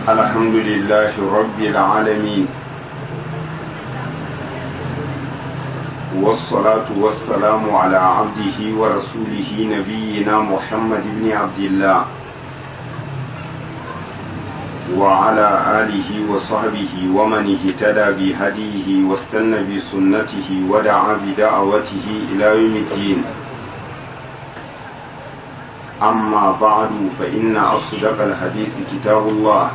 الحمد لله رب العالمين، والصلاة والسلام على عبده ورسوله نبينا محمد بن عبد الله وعلى آله وصحبه ومن اهتدى بهديه واستنى بسنته ودعا بدعوته إلى يوم الدين. أما بعد فإن أصدق الحديث كتاب الله،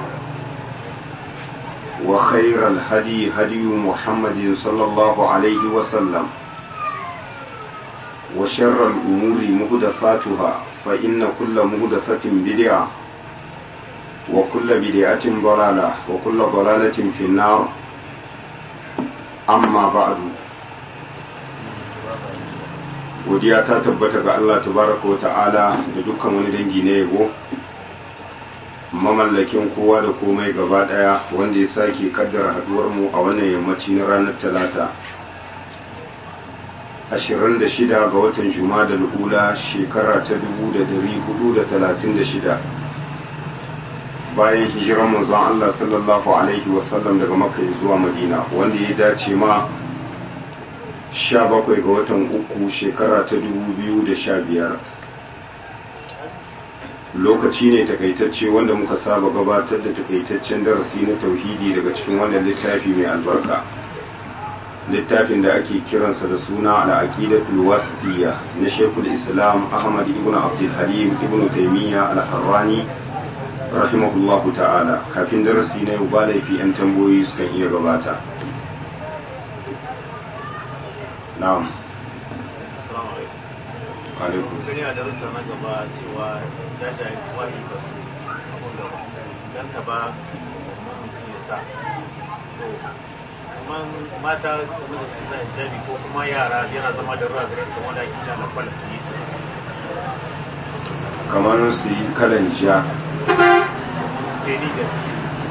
وخير الهدي هدي محمد صلى الله عليه وسلم، وشر الأمور محدثاتها فإن كل محدثة بدعة وكل بدعة ضلالة وكل ضلالة في النار. أما بعد، godiya ta tabbata ga Allah tabaraka wa ta'ala da dukkan wani dangi na yabo, mamallakin kowa da komai gaba daya, wanda ya sake kaddara haduwar mu a wannan yammaci na ranar talata 26 ga watan Jumada al-Ula shekara ta 1436 bayan hijiran manzon Allah sallallahu alaihi wasallam daga Makka zuwa Madina, wanda ya dace ma 17 ga watan uku shekara ta 2015. lokaci ne takaitacce wanda muka saba gabatar da takaitaccen darasi na tauhidi daga cikin wannan littafi mai albarka, littafin da ake kiransa da suna al-aqidatul wasitiyya na Sheikhul Islam Ahmad ibn Abdul Halim ibn Taymiyyah al-Harrani rahimahullahu ta'ala. Kafin darasi na yau ba laifi yan tambayoyi sukan iya gabata. na'am. Assalamu alaikum. alaikum. Gani a darussa na gaba cewa jajayen tuwahi ba su abun da ganta ba mutum ya sa. So, kuma mata kuma da su sa hijabi ko kuma yara yana zama da ruwa gare su wanda ake cewa kwala su yi su. Kamar su yi kalan ja. Sai ni da su.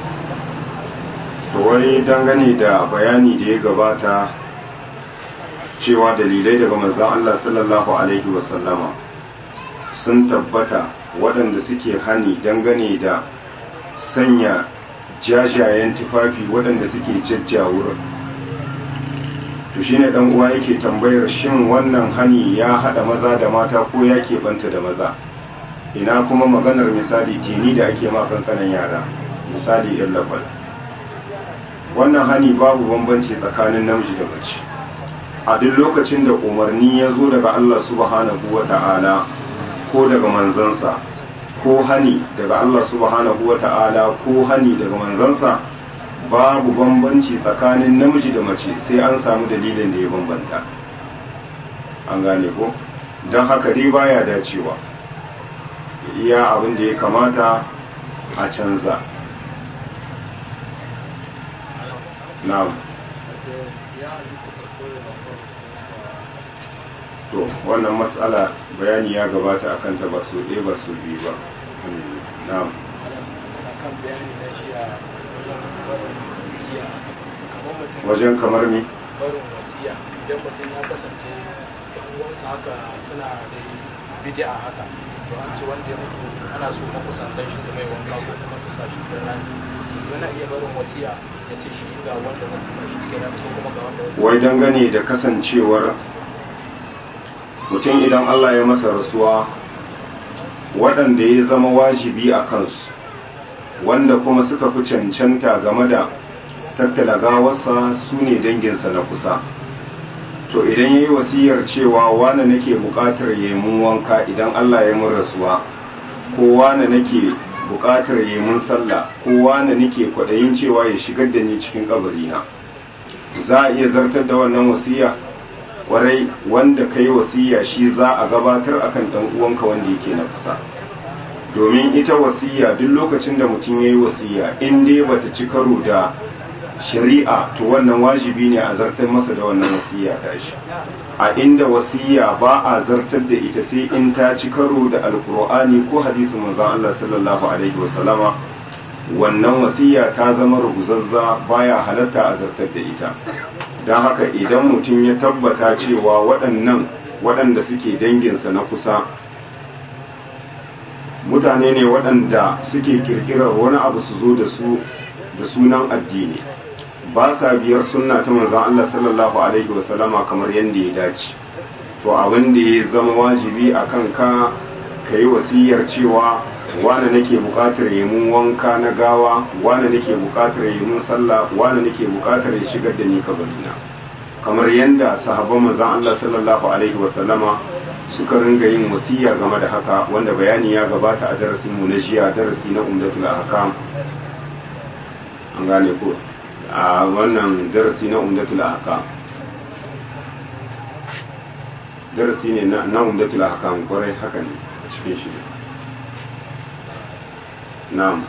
To wani dangane da bayani da ya gabata cewa dalilai daga manzon Allah sallallahu alaihi wasallama sun tabbata waɗanda suke hani dangane da sanya jajayen tufafi waɗanda suke jajjawur. To shine dan uwa yake tambayar shin wannan hani ya hada maza da mata ko ya keɓanta da maza? Ina kuma maganar misali tini da ake ma kankanan yara, misali yan lafal. Wannan hani babu bambanci tsakanin namiji da mace. A duk lokacin da umarni ya zo daga Allah subhanahu wa ta'ala ko daga manzansa, ko hani daga Allah subhanahu wa ta'ala ko hani daga manzansa, babu bambanci tsakanin namiji da mace sai an samu dalilin da ya bambanta. An gane ko? Don haka dai baya dacewa. Iya abin da ya kamata a canza. Na'am. To wannan matsala bayani ya gabata akan ta ba su ɗaya ba su biyu ba. Na'am. Wajen kamar me? Barin wasiya idan mutum ya kasance ɗan uwansa haka suna da bid'a haka, to an ce wanda ya mutu ana so makusantan shi su mai wanka ko kuma su sa shi cikin rani, yana iya barin wasiya ya ce shi ga wanda za su sa shi cikin rani ko kuma ga wanda wasu. Wai dangane da kasancewar mutum idan Allah ya masa rasuwa, waɗanda ya zama wajibi a kansu wanda kuma suka fi cancanta game da tattala gawarsa su ne danginsa na kusa. To idan ya yi wasiyar cewa wane nake buƙatar ya yi mun wanka idan Allah ya mun rasuwa, ko wane nake buƙatar ya yi mun sallah, ko wane nake kwaɗayin cewa ya shigar da ni cikin kabarina, za a iya zartar da wannan wasiya? Warai wanda ka yi wasiya shi za a gabatar akan ɗan uwanka wanda yake na kusa, domin ita wasiya duk lokacin da mutum ya yi wasiya in dai bata ci karo da shari'a to wannan wajibi ne a zartar masa da wannan wasiya ta shi. A inda wasiya ba a zartar da ita sai in ta ci karo da alkur'ani ko hadisin manzon Allah sallallahu alaihi wasallama, wannan wasiya ta zama ruguzazza, baya halatta a zartar da ita. Don haka idan mutum ya tabbata cewa waɗanda suke danginsa na kusa mutane ne waɗanda suke kirkirar wani abu su zo da sunan addini, ba sa biyar sunna ta manzon Allah sallallahu alaihi wasallama kamar yadda ya dace. To abin da ya zama wajibi a kanka ka yi wasiyar cewa wane nake bukatar yi mun wanka na gawa, wane nake bukatar yi mun sallah, wane nake bukatar ya shigar da ni kabarina, kamar yadda sahabban manzon Allah sallallahu alaihi wasallama suka ringa yin wasiya game da haka, wanda bayani ya gabata a darasin mu na jiya, darasi na umdatul ahkam. An gane ko a wannan darasi na umdatul ahkam, darasi ne na umdatul ahkam, kwarai haka ne cikin shi. Na'am.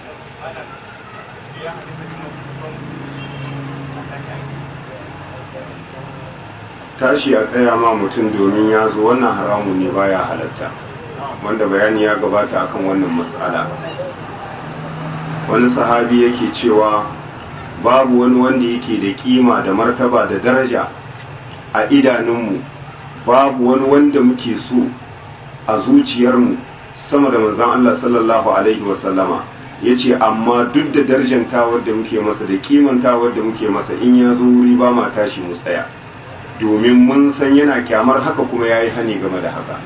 Tashi a tsaya ma mutum domin ya zo, wannan haramun ne, baya halatta, wanda bayani ya gabata akan wannan mas'ala. Wani sahabi yake cewa babu wani wanda yake da kima da martaba da daraja a idanunmu, babu wani wanda muke so a zuciyarmu sama da manzon Allah sallallahu alaihi wasallama. Yace amma duk da darjantawar da muke masa da kimantawar da muke masa, in ya zo wuri ba ma tashi mu tsaya, domin mun san yana kyamar haka kuma yayi hani game da haka.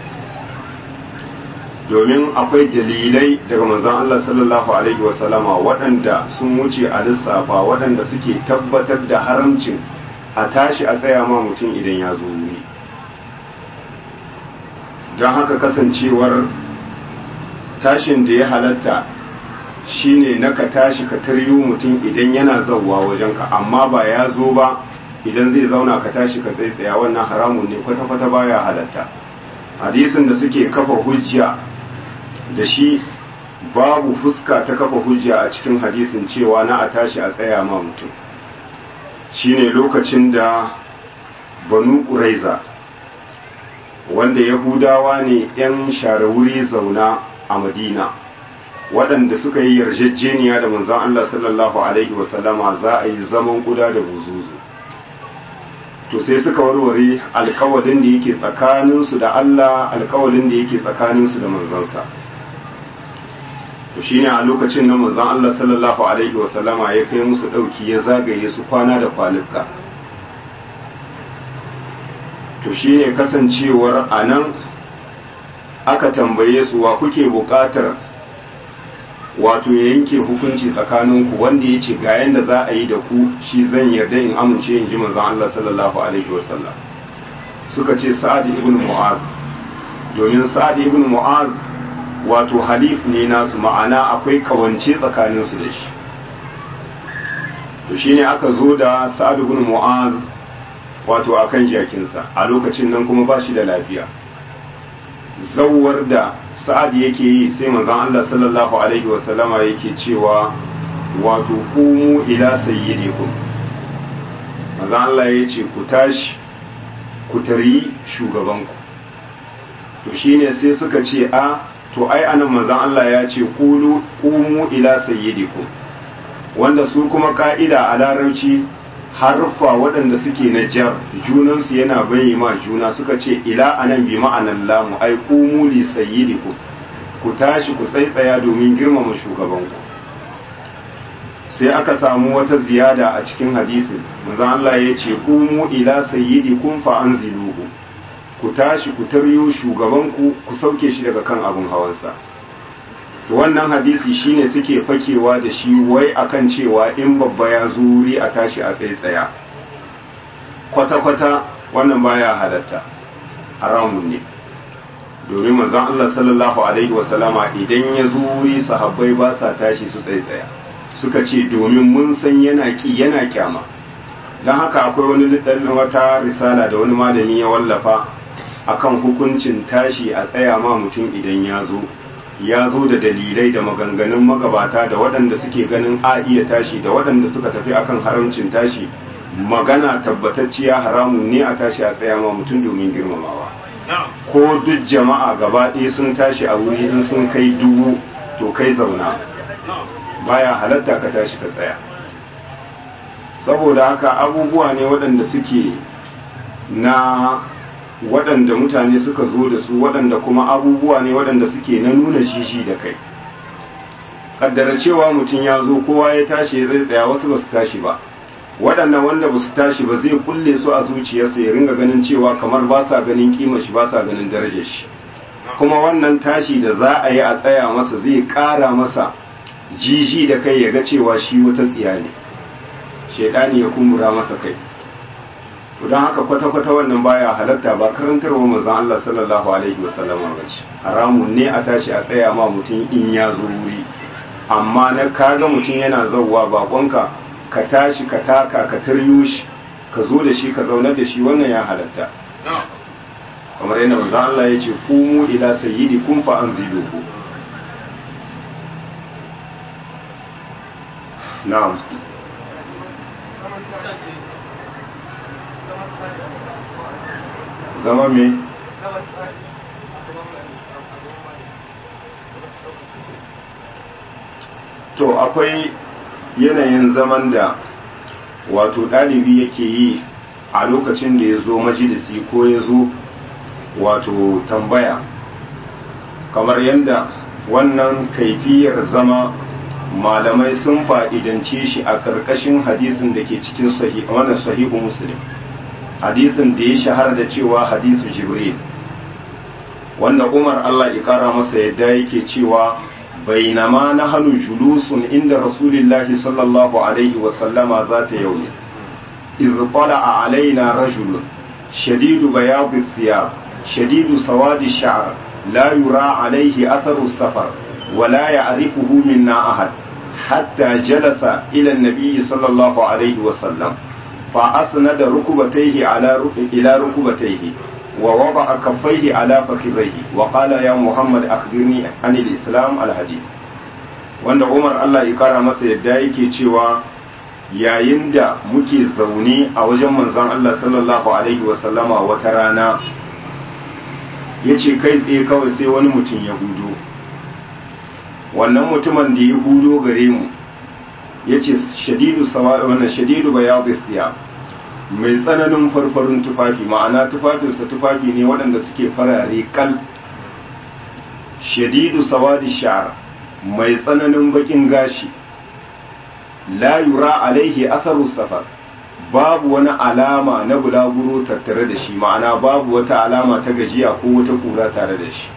Domin akwai dalilai daga manzon Allah sallallahu alaihi wasallama waɗanda sun wuce a lissafa, waɗanda suke tabbatar da haramcin a tashi a tsaya ma mutum idan ya zo wuri. Don haka kasancewar tashin da ya halatta shine na ka tashi ka taryo mutum idan yana zauwa wajenka, amma ba ya zo ba idan zai zauna ka tashi ka tsaitsaya, wannan haramun ne, kwata-kwata baya halatta. Hadisin da suke kafa hujja da shi, babu fuska ta kafa hujja a cikin hadisin cewa na a tashi a tsaya ma mutum, shine lokacin da Banu Quraiza, wanda Yahudawa ne 'yan share wuri zauna a Madina, waɗanda suka yi yarjejeniya da manzon Allah sallallahu alaihi wasallama za a yi zaman kuda da buzuzu. To sai suka warware alkawalin da yake tsakaninsu da Allah, alkawalin da yake tsakaninsu da manzansa. To shine a lokacin nan manzon Allah sallallahu alaihi wasallama ya kai musu ɗauki, ya zagaye su kwana da kwanuka. To shine kasancewar anan aka tambaye su wa kuke buƙatar wato ya yanke hukunci tsakaninku, wanda ya ce ga yanda za a yi da ku shi zan yarda in amince in ji manzon Allah sallallahu alaihi wasallam. Suka ce Sa'ad ibn Mu'az, domin Sa'ad ibn Mu'az wato halif ne nasu, ma'ana akwai kawance tsakaninsu da shi. To shine aka zo da Sa'ad ibn Mu'az wato akan jakinsa, a lokacin nan kuma ba shi da lafiya. Zawar da Sa'ad yake yi sai manzon Allah sallallahu alaihi wasallama yake cewa wato qumu ila sayyidikum, manzon Allah ya ce ku tashi ku tari shugabanku. To shine sai suka ce to ai anan manzon Allah ya ce qulu qumu ila sayyidikum, wanda su kuma ka'ida a larabci harfa waɗanda suke na jar junansu yana bayi ma juna, suka ce ila anan bi ma'anan lamu, ai qumu li sayyidikum, ku tashi ku tsaitsaya domin girmama shugabanku. Sai aka samu wata ziyada a cikin hadisin, manzon Allah ya ce qumu ila sayyidikum fa anziluhu, ku tashi ku taryo shugabanku ku sauke shi daga kan abun hawansa. To wannan hadisi shine suke fakewa da shi wai akan cewa in babba ya zuri a tashi a tsaitsaya, kwata-kwata wannan baya halatta, haramun ne. Domin manzon Allah sallallahu alaihi wasallama idan ya zuri sahabbai ba sa tashi su tsaitsaya, suka ce domin mun san yana yana kyama. Don haka akwai wani wata risala da wani malami ya wallafa akan hukuncin tashi a tsaya ma mutum idan ya zo da dalilai da maganganun magabata da waɗanda suke ganin a iya tashi da waɗanda suka tafi akan haramcin tashi. Magana tabbatacciya haramun ne a tashi a tsaya ma mutum domin girmamawa. Ko duk jama'a gaba ɗaya sun tashi a wuri in sun kai 1000 to kai zauna, baya halatta ka tashi ka tsaya. Saboda haka abubuwa ne waɗanda suke na waɗanda mutane suka zo da su waɗanda kuma abubuwa ne waɗanda suke na nuna jiji da kai. Kaddara cewa mutum ya zo kowa ya tashi zai tsaya, wasu ba su tashi ba, waɗannan wanda ba su tashi ba zai kulle su a zuciyarsa ya ringa ganin cewa kamar ba sa ganin kimar shi, ba sa ganin darajar shi. Kuma wannan tashi da za a yi a tsaya masa zai ƙara masa jiji da kai ya ga cewa shi wata tsiya ne, shaidani ya kumbura masa kai. don haka kwata-kwata wannan baya halatta, ba karantarwa manzon Allah sallallahu alaihi wasallam ba ce. Haramun ne a tashi a tsaya ma mutum in ya zo wuri, amma na kaga mutum yana zauwa bakonka ka tashi ka taka ka taryo shi ka zo da shi ka zaunar da shi, wannan ya halatta. Kamar yana manzon Allah ya ce kumu ila sayyidikum fa anziluhu. Na'am. Zama me? To akwai yanayin zaman da wato ɗalibi yake yi a lokacin da ya zo majalisi ko ya zo wato tambaya, kamar yadda wannan kaifiyar zama malamai sun fa'idance shi a ƙarƙashin hadisin da ke cikin wannan sahihu Muslim, hadisin da ya shahara da cewa hadisu Jibril, wanda Umar Allah ya ƙara masa yadda yake cewa bainama nahnu julusun inda Rasulillahi sallallahu alaihi wa sallama zata yawmi idh tala'a alaina rajulun shadidu bayadi thiyab shadidu sawadi sha'r la yura alaihi atharu safar ولا يعرفه منا أحد حتى جلس إلى النبي صلى الله عليه وسلم فأسند ركبتيه إلى ركبتيه ووضع كفيه على فخذيه وقال يا محمد أخبرني عن الإسلام الحديث. wanda Umar Allah ya kara masa yadda yake cewa yayin da muke zaune a wajen manzon Allah sallallahu alaihi wasallama wata rana, yace kai tsaye kawai sai wani mutum ya hudo. Wannan mutumin da ya hudo gare mu ya ce shadidu bayadu siya, mai tsananin farfarin tufafi, ma'ana tufafinsa tufafi ne waɗanda suke farare kal. Shadidu sawadi sha'r, mai tsananin bakin gashi, la yura alaihi atharu safar, babu wani alama na bulaguro tattare da shi, ma'ana babu wata alama ta gajiya ko wata kura tare da shi.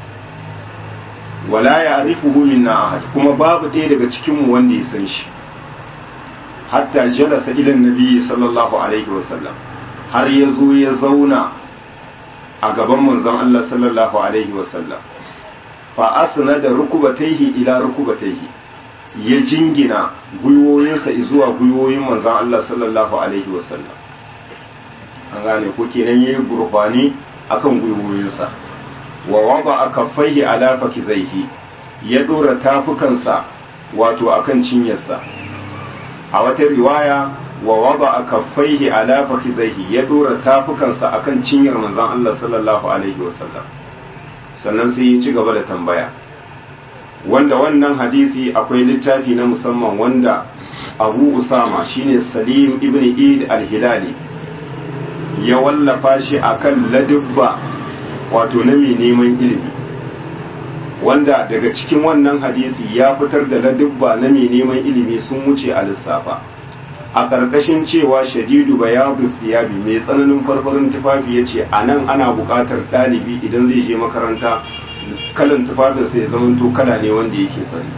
wala ya arifuhu minna ahad, kuma babu ɗaya daga cikinmu wanda ya san shi. Hatta jalasa ila nabi sallallahu alaihi wasallam, har ya zo ya zauna a gaban manzon Allah sallallahu alaihi wasallam. Fa asnada rukubatayhi ila rukubatayhi, ya jingina gwiwoyinsa zuwa gwiwoyin manzon Allah sallallahu alaihi wasallam. An gane ko kenan yayi gurbani akan gwiwoyinsa. Wa wada kaffaihi ala fakizaihi, ya dora tafukansa wato akan cinyarsa. A wata riwaya wa wada kaffaihi ala fakizaihi, ya dora tafukansa akan cinyar manzon Allah sallallahu alaihi wasallam. Sannan sai ya ci gaba da tambaya, wanda wannan hadisi akwai littafi na musamman wanda Abu Usama shine Salim ibn Eid al-Hilali ya wallafa shi akan ladubba wato na mai neman ilimi, wanda daga cikin wannan hadisi ya fitar da ladubba na mai neman ilimi sun wuce a lissafa. A ƙarƙashin cewa shadidu bayadu thiyabi, mai tsananin farfarin tufafi, ya ce a nan ana buƙatar ɗalibi idan zai je makaranta kalan tufafinsa ya zamanto kala ne wanda yake fari.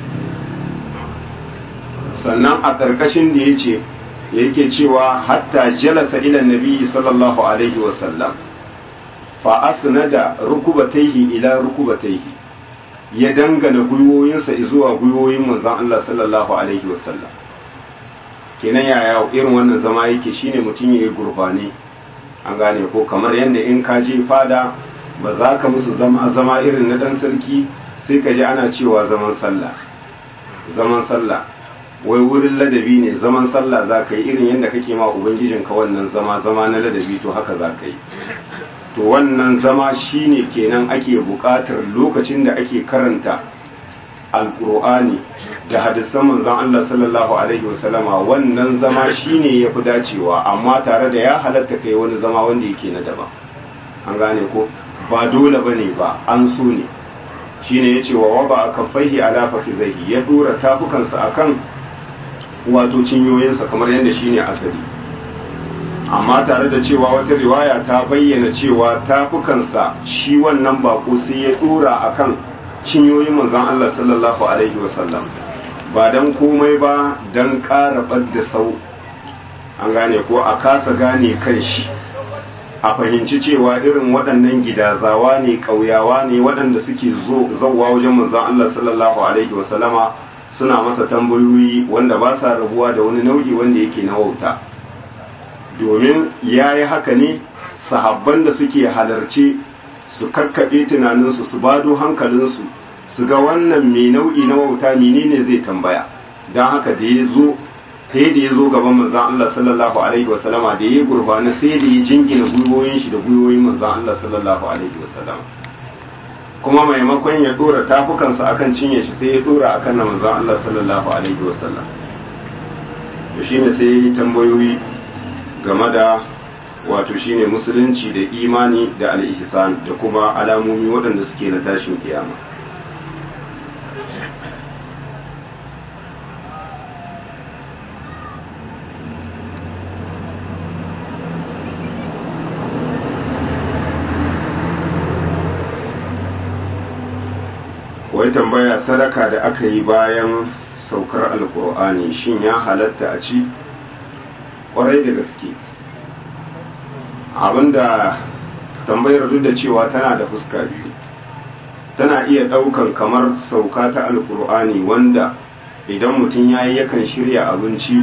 Sannan a ƙarƙashin da ya ce yake cewa hatta jalasa ila nabi sallallahu alaihi wasallam fa asnada rukubatayhi ila rukubatayhi, ya dangana gwiwoyinsa zuwa gwiwoyin manzon Allah sallallahu alaihi wasallam. Kenan yaya irin wannan zama yake, shine mutum yayi gurbani, an gane ko, kamar yadda in ka je fada ba za ka musu zama irin na dan sarki, sai ka ji ana cewa zaman sallah wai wurin ladabi ne, zaman sallah za ka yi irin yadda kake ma ubangijinka wannan zama na ladabi, to haka za ka yi. To wannan zama shine kenan ake buƙatar lokacin da ake karanta alƙur'ani da hadisan manzon Allah sallallahu alaihi wasallama, wannan zama shine yafi dacewa, amma tare da ya halatta kai wani zama wanda yake na daban. an gane ko ba dole bane ba an so ne shine yace wa waba kaffaihi ala fakizaihi ya dora tafukansa akan wato cinyoyinsa kamar yadda shine asali amma tare da cewa wata riwaya ta bayyana cewa tafukansa shi wannan bako sai ya dora akan cinyoyin manzon Allah sallallahu alaihi wasallam ba dan komai ba dan ƙara badda sau an gane ko a kasa gane kan shi a fahimci cewa irin waɗannan gidazawa ne ƙauyawa ne waɗanda suke zauwa wajen manzon Allah sallallahu alaihi wasallama suna masa tambayoyi wanda ba sa rabuwa da wani nau'i wanda yake na wauta domin ya yi haka ne sahabban da suke halarce su kakkaɓe tunaninsu su bado hankalinsu su ga wannan mai nau'i na wauta menene zai tambaya don haka da ya zo sai da ya zo gaban manzan Allah sallallahu alaihi wasallama da ya yi gurfani sai da ya jingina gwiwoyin shi da gwiwoyin manzan Allah sallallahu alaihi wasallama kuma maimakon ya dora tafukansa akan cinye shi sai ya dora akan na manzan Allah sallallahu alaihi wasallam to shine sai ya yi tambayoyi game da wato shine musulunci da imani da al-ihsan da kuma alamomi waɗanda suke na tashin kiyama wai tambaya sadaka da aka yi bayan saukar alkur'ani shin ya halatta a ci kwarai da gaske abinda tambayar duk da cewa tana da fuska biyu tana iya daukan kamar sauka ta alkur'ani wanda idan mutum ya yi yakan shirya abinci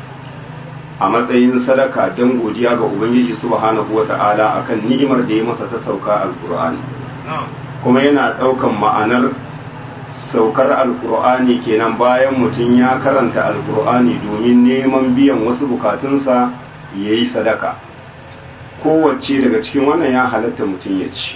a matsayin sadaka don godiya ga ubangiji subhanahu wata'ala akan ni'imar da ya masa ta sauka alkur'ani kuma yana daukan ma'anar saukar alkur'ani kenan bayan mutum ya karanta alkur'ani domin neman biyan wasu bukatunsa ya yi sadaka kowace daga cikin wannan ya halatta mutum ya ci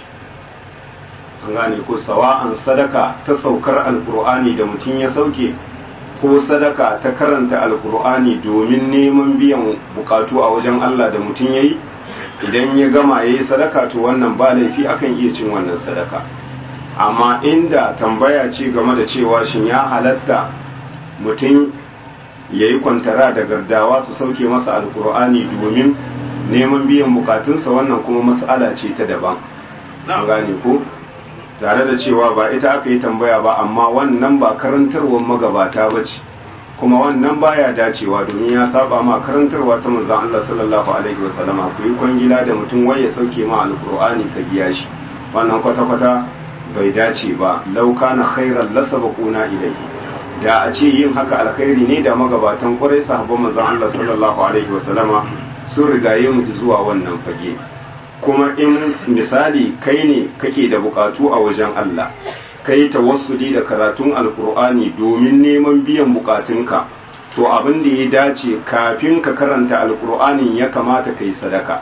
an gane ko sawa'an sadaka ta saukar alkur'ani da mutum ya sauke ko sadaka ta karanta alkur'ani domin neman biyan bukatu a wajen Allah da mutum ya yi idan ya gama ya yi sadaka to wannan ba laifi akan iya cin wannan sadaka amma inda tambaya ce game da cewa shin ya halatta mutum ya yi kwantara da gardawa su sauke masa alkur'ani domin neman biyan bukatunsa wannan kuma mas'ala ce ta daban gane ko tare da cewa ba ita aka yi tambaya ba amma wannan ba karantarwar magabata ba ce kuma wannan baya dacewa domin ya saba ma karantarwa ta manzon Allah sallallahu alaihi wasallama ku yi kwangila da mutum wai ya sauke ma alkur'ani ka biya shi wannan kwata-kwata bai dace ba lauka na khairan lasabaquna ilayhi da a ce yin haka alkhairi ne da magabatan ƙwarai sahabban manzon Allah sallallahu alaihi wasallama sun rigaye mu zuwa wannan fage kuma in misali kai ne kake da bukatu a wajen Allah kai tawassuli da karatun alkur'ani domin neman biyan bukatunka to abin da ya dace kafin ka karanta alkur'anin ya kamata kai sadaka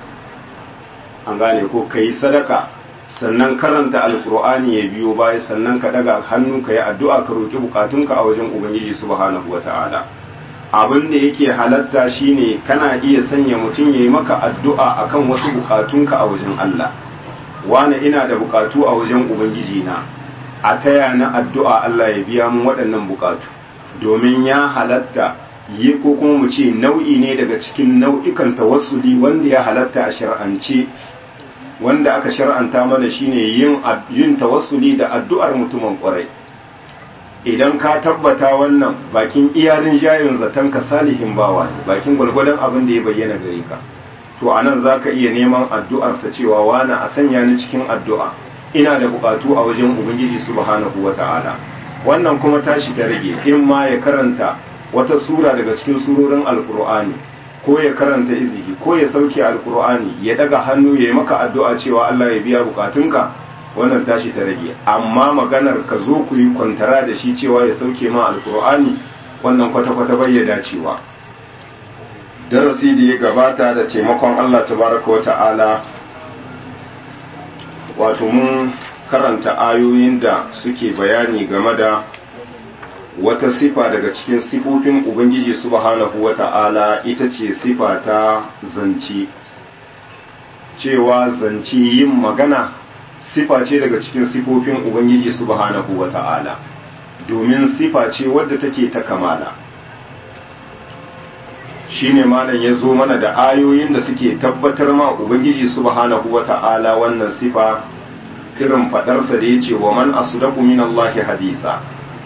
an gane ko kai sadaka sannan karanta alkur'ani ya biyo baya sannan ka daga hannu ka yi addu'a ka roki bukatunka a wajen ubangiji subhanahu wata'ala abin da yake halatta shine kana iya sanya mutum ya yi maka addu'a akan wasu bukatunka a wajen Allah wani ina da bukatu a wajen ubangiji na a taya na addu'a Allah ya biya mun waɗannan bukatu domin ya halatta yi ko kuma mu ce nau'i ne daga cikin nau'ikan tawassuli wanda ya halatta a shar'ance wanda aka shar'anta mana shine yin tawassuli da addu'ar mutumin kwarai idan ka tabbata wannan bakin iyalin jayin zaton ka salihin bawa bakin gwalgwadon abin da ya bayyana gare ka to anan zaka iya neman addu'arsa cewa wani a sanya ni cikin addu'a ina da bukatu a wajen ubangiji subhanahu wata'ala wannan kuma tashi ta rage in ma ya karanta wata sura daga cikin surorin alkur'ani ko ya karanta izihi ko ya sauke alkur'ani ya daga hannu ya yi maka addu'a cewa Allah ya biya bukatunka wannan tashi ta rage amma maganar ka zo ku yi kwantara da shi cewa ya sauke ma alkur'ani wannan kwata-kwata bai ya dacewa darasi da ya gabata da taimakon Allah tabaraka wa ta'ala wato mun karanta ayoyin da suke bayani game da wata sifa daga cikin sifofin ubangiji subhanahu wata'ala ita ce sifa ta zance cewa zance yin magana sifa ce daga cikin sifofin ubangiji subhanahu wata'ala, domin sifa ce wadda take ta kamala. shine malam ya zo mana da ayoyin da suke tabbatar ma ubangiji subhanahu wata'ala wannan sifa, irin fadarsa da yace wa man asdaqu minallahi hadisa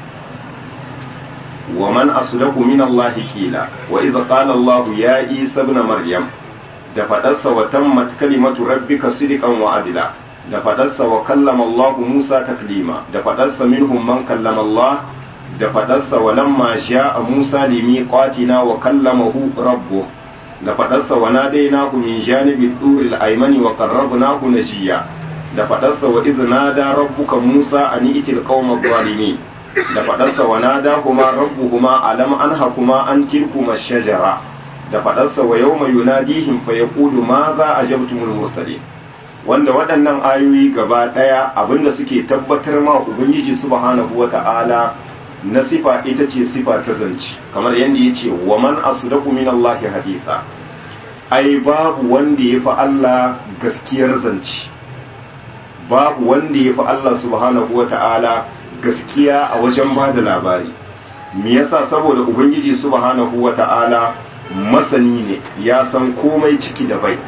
wa man asdaqu minallahi qila wa idh qala Allah ya Isa ibn Maryam, da fadarsa wa tammat kalimatu rabbika sidqan wa adla, da fadarsa wa kallama Allah Musa taklima, da fadarsa minhum man kallama Allah, da fadarsa wa lamma sha'a Musa limiqatina wa kallamahu rabbuh, da fadarsa wa nadainahu min janibi duril aymani wa qarrabnahu najiya, da fadarsa wa idh nada rabbuka Musa an itil qauma zalimin, da fadarsa wa nadahuma rabbuhuma alam anhakuma an tilkuma shajara, da fadarsa wa yawma yunadihim fa yaqulu ma za ajabtumul mursalin. Wanda waɗannan ayoyi gaba ɗaya abinda suke tabbatar ma ubangiji subhanahu wata'ala na sifa ita ce sifa ta zance, kamar yadda ya ce wa man asdaqu minallahi hadisa, ai babu wanda ya fi Allah gaskiyar zance, babu wanda ya fi Allah subhanahu wata'ala gaskiya a wajen ba da labari. Me yasa? Saboda ubangiji subhanahu wata'ala masani ne, ya san komai ciki da bai,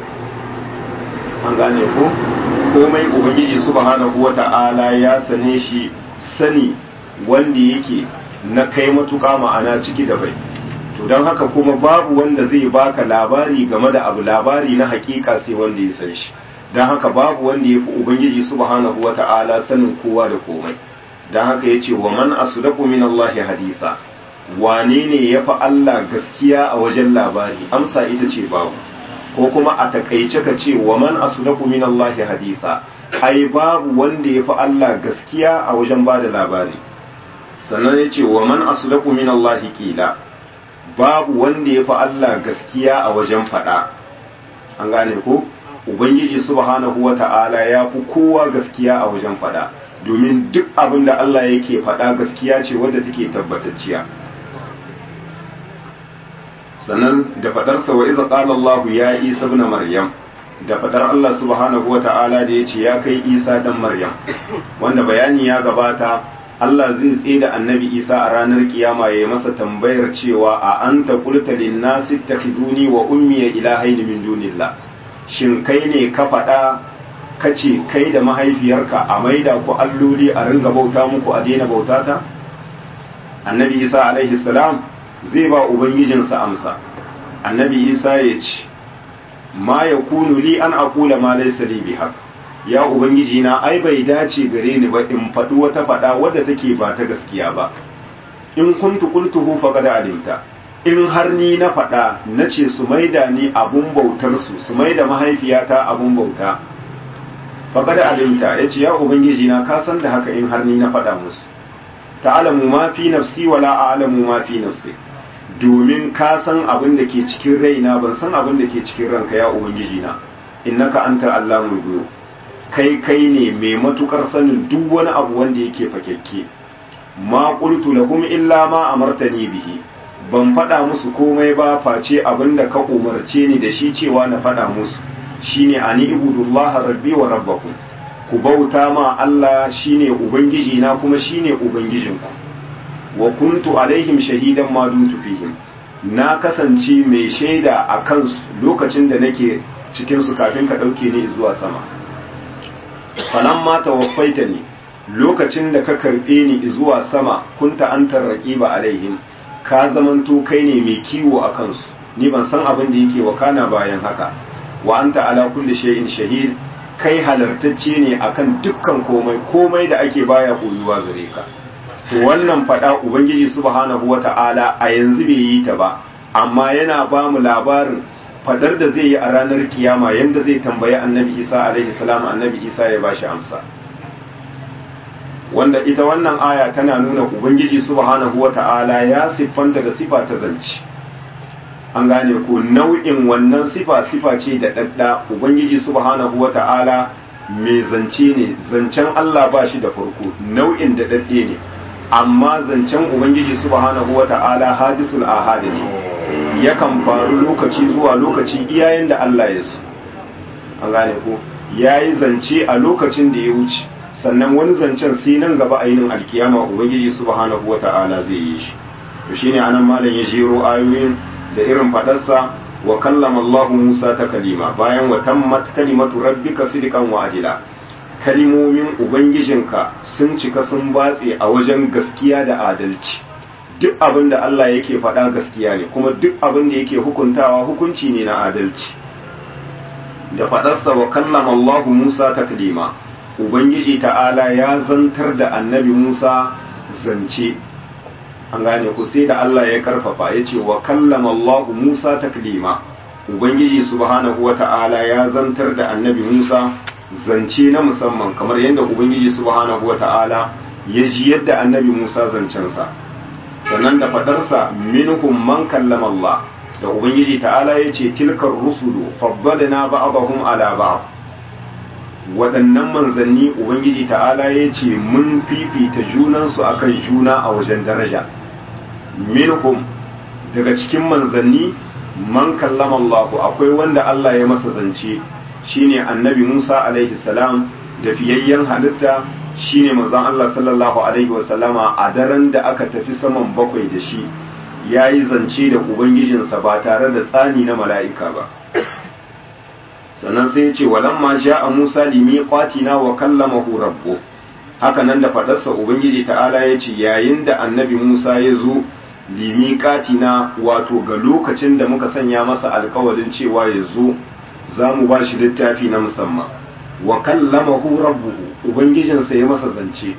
an gane ko komai ubangiji subhanahu wata'ala ya sane shi sani wanda yake na kai matuƙa, ma'ana ciki da bai. To don haka kuma babu wanda zai baka labari game da abu, labari na hakika, sai wanda ya san shi. Don haka babu wanda ya fi ubangiji subhanahu wata'ala sanin kowa da komai. Don haka ya ce wa man asdaqu minallahi hadisa, wane ne ya fi Allah gaskiya a wajen labari? Amsa ita ce babu. Ko kuma a takaice ka ce wa man asdaqu minallahi hadisa, ai babu wanda ya fi Allah gaskiya a wajen ba da labari. Sannan ya ce wa man asdaqu minallahi qila, babu wanda ya fi Allah gaskiya a wajen faɗa. An gane ko ubangiji subhanahu wata'ala ya fi kowa gaskiya a wajen faɗa, domin duk abin da Allah yake faɗa gaskiya ce wadda take tabbatacciya. Sannan da faɗarsa wa idh qala Allah ya Isa ibn Maryam, da faɗar Allah subhanahu wata'ala da yace ya kai Isa dan Maryam, wanda bayani ya gabata. Allah zai tsaye da annabi Isa a ranar kiyama ya masa tambayar cewa a anta qulta lin nasi takhizuni wa ummi ilahaini min dunillah, shin kai ne ka faɗa kace kai da mahaifiyarka a maida ku alloli a ringa bauta muku a daina bautata? Annabi Isa alaihi salam zai ba ubangijinsa amsa. Annabi Isa ya ce ma yakunu li an aqula ma laysa li bihaq, ya ubangiji na ai bai dace gare ni ba in faɗi wata faɗa wadda take ba ta gaskiya ba. In kuntu qultuhu faqad alimta, in har ni na faɗa nace su maida ni abun bautar su maida mahaifiyata abun bauta, faqad alimta, yace ya ubangiji na ka san da haka in har ni na faɗa musu. Ta'lamu ma fi nafsi wala a'lamu ma fi nafsi, domin ka san abin da ke cikin raina ban san abin da ke cikin ranka ya ubangiji na. Innaka antal allamul ghuyub, kai ne mai matukar sanin duk wani abu wanda yake fakekke. Ma qultu lahum illa ma amartani bihi, ban faɗa musu komai ba face abinda ka umarce ni da shi cewa na faɗa musu, shine ani ibudullah rabbi wa rabbakum, ku bauta ma Allah shine ubangiji na kuma shine ubangijinku. Wa kuntu alaihim shahidan ma dumtu fihim, na kasance mai shaida a kansu lokacin da nake cikin su kafin ka dauke ni zuwa sama. Falamma tawaffaitani, lokacin da ka karbe ni zuwa sama, kunta antar raqiba alaihim, ka zamanto kai ne mai kiwo a kansu, ni ban san abin da yake wakana bayan haka. Wa anta ala kulli shay'in shahid, kai halartacce ne akan dukkan komai da ake baya koyuwa gare ka. To wannan fada ubangiji subhanahu wata'ala a yanzu bai yi ta ba, amma yana ba mu labarin fadar da zai yi a ranar kiyama, yanda zai tambayi annabi Isa alaihi salam, annabi Isa ya bashi amsa. Wanda ita wannan aya tana nuna ubangiji subhanahu wata'ala ya siffanta da sifa ta zance. An gane ko nau'in wannan sifa ce da dadda. Ubangiji subhanahu wata'ala mai zance ne, zancen Allah ba shi da farko, nau'in da dadde ne, amma zancen ubangiji subhanahu wata'ala hadisul ahad ne, yakan faru lokaci zuwa lokaci iyayen da Allah ya so. an gane ko yayi zance a lokacin da ya wuce sannan wani zancen sai nan gaba ainin alkiyama ubangiji subhanahu wata'ala zai yi shi to shine anan malam ya jero ayoyin da irin fadarsa wa kallama Allah Musa takalima bayan wa tammat kalimatu rabbika sidqan wa adila kalimomin ubangijinka sun cika sun batse a wajen gaskiya da adalci duk abin da Allah yake faɗa gaskiya ne kuma duk abin da yake hukuntawa hukunci ne na adalci da faɗarsa wa kallama Allah Musa taklima ubangiji ta'ala ya zantar da annabi Musa zance an gane ku sai da Allah ya karfafa ya ce wa kallama Allah Musa taklima ubangiji subhanahu wa ta'ala ya zantar da annabi Musa zance na musamman kamar yadda ubangiji subhanahu wa ta'ala ya ji yadda annabi Musa zancensa sannan da fadarsa minhum man kallama Allah da ubangiji ta'ala ya ce tilkar rusulu faddalna ba'dahum ala ba'd waɗannan manzanni ubangiji ta'ala ya ce mun fifita junansu akan juna a wajen daraja minhum daga cikin manzanni man kallama Allah akwai wanda Allah ya masa zance shine annabi Musa alaihi salam da fiyayyen halitta shine manzon Allah sallallahu alaihi wasallama a daren da aka tafi saman bakwai da shi yayi zance da ubangijinsa ba tare da tsani na mala'ika ba sannan sai ya ce walamma ja'a Musa limiqatina wa kallamahu rabbuh haka nan da fadarsa ubangiji ta'ala ya ce yayin da annabi Musa ya zo limiqatina wato ga lokacin da muka sanya masa alƙawarin cewa ya zo za mu ba shi littafi na musamman wa kallamahu rabbuhu ubangijinsa ya masa zance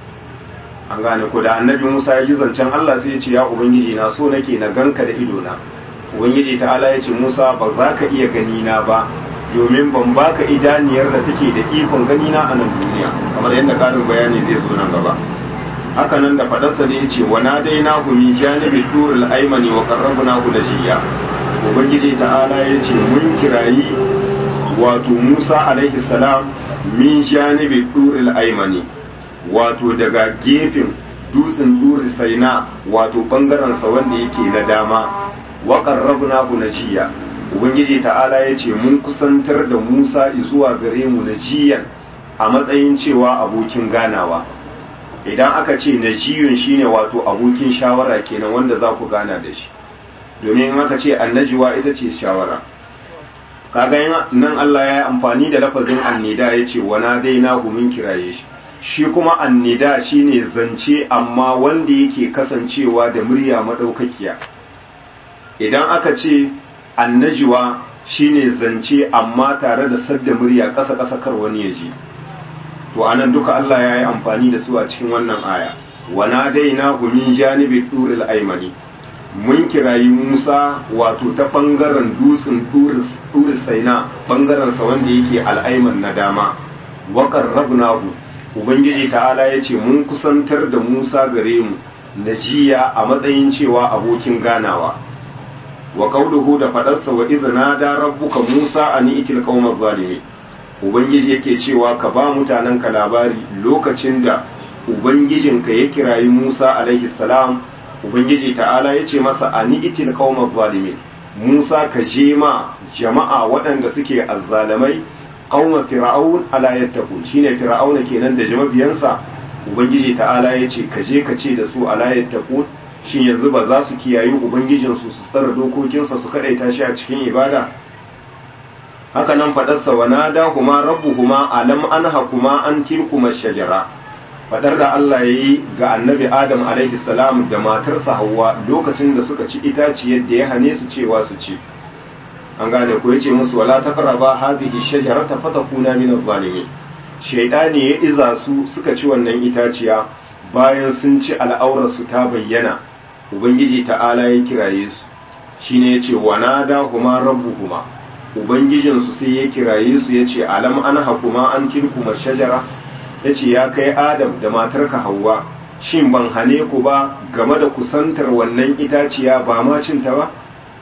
an gane ko da annabi Musa ya ji zancen Allah sai ya ce ya ubangiji na so nake na ganka da ido na ubangiji ta'ala ya ce Musa ba za ka iya gani na ba domin ban baka idaniyar da take da ikon gani na a nan duniya kamar yadda karin bayani zai zo nan gaba haka nan da fadarsa ne ya ce wa nadainahu min janibi turul aymani wa qarrabnahu najiya ubangiji ta'ala ya ce mun kirayi wato Musa alaihi salam min janibi duril aymani wato daga gefen dutsen duri saina wato bangaren sa wanda yake na dama wa qarrabnahu najiya ubangiji ta'ala ya ce mun kusantar da Musa zuwa gare mu najiyan a matsayin cewa abokin ganawa idan aka ce najiyun shine wato abokin shawara kenan wanda za ku gana da shi domin aka ce annajiwa ita ce shawara kaga nan Allah ya yi amfani da lafazin annida ya ce wana dai na mun kiraye shi shi kuma annida shine zance amma wanda yake kasancewa da murya madaukakiya idan aka ce annajiwa shine zance amma tare da sadda murya ƙasa ƙasa kar wani ya ji to anan duka Allah ya yi amfani da su a cikin wannan aya wana dai na min janibi duril aymani mun kirayi Musa wato ta ɓangaren dutsen Turi Saina ɓangarensa wanda yake al'aiman na dama waƙar rabnahu Ubangiji ta'ala ya ce mun kusantar da Musa gare mu najiya a matsayin cewa abokin ganawa wa qauluhu da faɗarsa wa izina da rabbuka Musa an itil qaumaz zalimin Ubangiji yake cewa ka ba mutanen ka labari lokacin da Ubangijinka ya kirayi Musa alaihi salam Ubangiji ta'ala ya ce masa ani itil qaumaz zalimin Musa ka je ma jama'a waɗanda suke azzalamai qauma fir'aun ala yattaqun shine fir'auna kenan da jama'iyansa Ubangiji ta'ala ya ce ka je ka ce da su ala yattaqun shin yanzu ba za su kiyayi ubangijin su tsara dokokinsa su kadaita shi a cikin ibada haka nan fadarsa wa nadahuma rabbuhuma alam anhakuma an tilkuma shajara fadar da Allah ya yi ga annabi Adam alaihi salam da matarsa Hawwa lokacin da suka ci itaciyar da ya hane su cewa su ci an gane ko yace musu wala taqraba hadhihi shajarata fatakuna min adh-dhalimin shaydani ya iza su suka ci wannan itaciya bayan sun ci al'aurar su ta bayyana ubangiji ta'ala ya kiraye su shine yace wanadahuma rabbuhuma ubangijin su sai ya kiraye su yace alam anhakuma an tilkuma shajara ya ce ya kai Adam da matarka Hawwa shin ban hane ku ba game da kusantar wannan itaciya ba ma cinta ba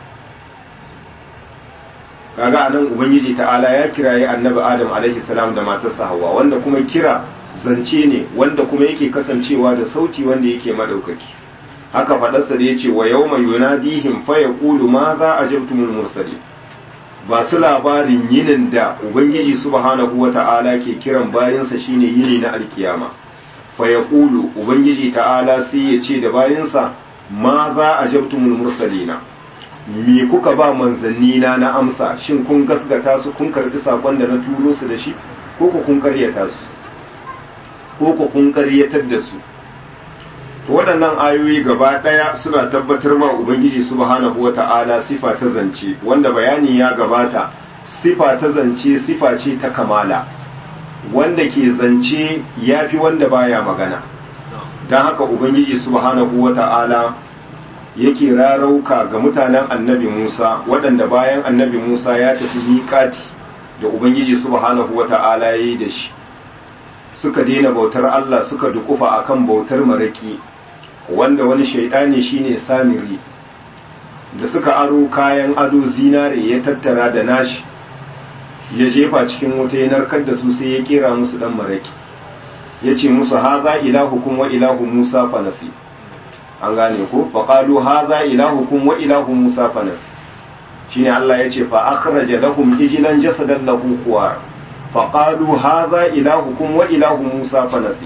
kaga anan ubangiji ta'ala ya kiraye annabi Adam alaihi salam da matarsa Hawwa wanda kuma kira zance ne wanda kuma yake kasancewa da sauti wanda yake madaukaki haka fadarsa da yace wa yawma yunadihim fa yaqulu ma za ajabtumul mursalin ba su labarin yinin da ubangiji subhanahu wata'ala ke kiran bayansa shine yini na alkiyama fa yaqulu ubangiji ta'ala sai ya ce da bayansa ma za ajabtumul mursalina me kuka ba manzanni na amsa, shin kun gasgata su kun karbi sakon da na turo su da shi ko ku kun karyata su ko ku kun karyatar da su? Waɗannan ayoyi gaba ɗaya suna tabbatar ma ubangiji subhanahu wata'ala sifa ta zance, wanda bayani ya gabata. Sifa ta zance sifa ce ta kamala, wanda ke zance yafi wanda baya magana. don haka ubangiji subhanahu wata'ala yake rarauka ga mutanen annabi Musa waɗanda bayan annabi Musa ya tafi miƙati da ubangiji subhanahu wata'ala ya yi da shi, suka daina bautar Allah suka dukufa akan bautar maraki wanda wani shaidani shine Samiri, da suka aro kayan ado zinare ya tattara da nashi ya jefa cikin wuta ya narkar da su sai ya kera musu dan maraki, ya ce musu haza ilahukum wa ilahu Musa fanasi. An gane ko faqalu haza ilahukum wa ilahu Musa fanasi, shine Allah ya ce fa akhraja lahum ijlan jasadan lahu khuwar faqalu haza ilahukum wa ilahu Musa fanasi.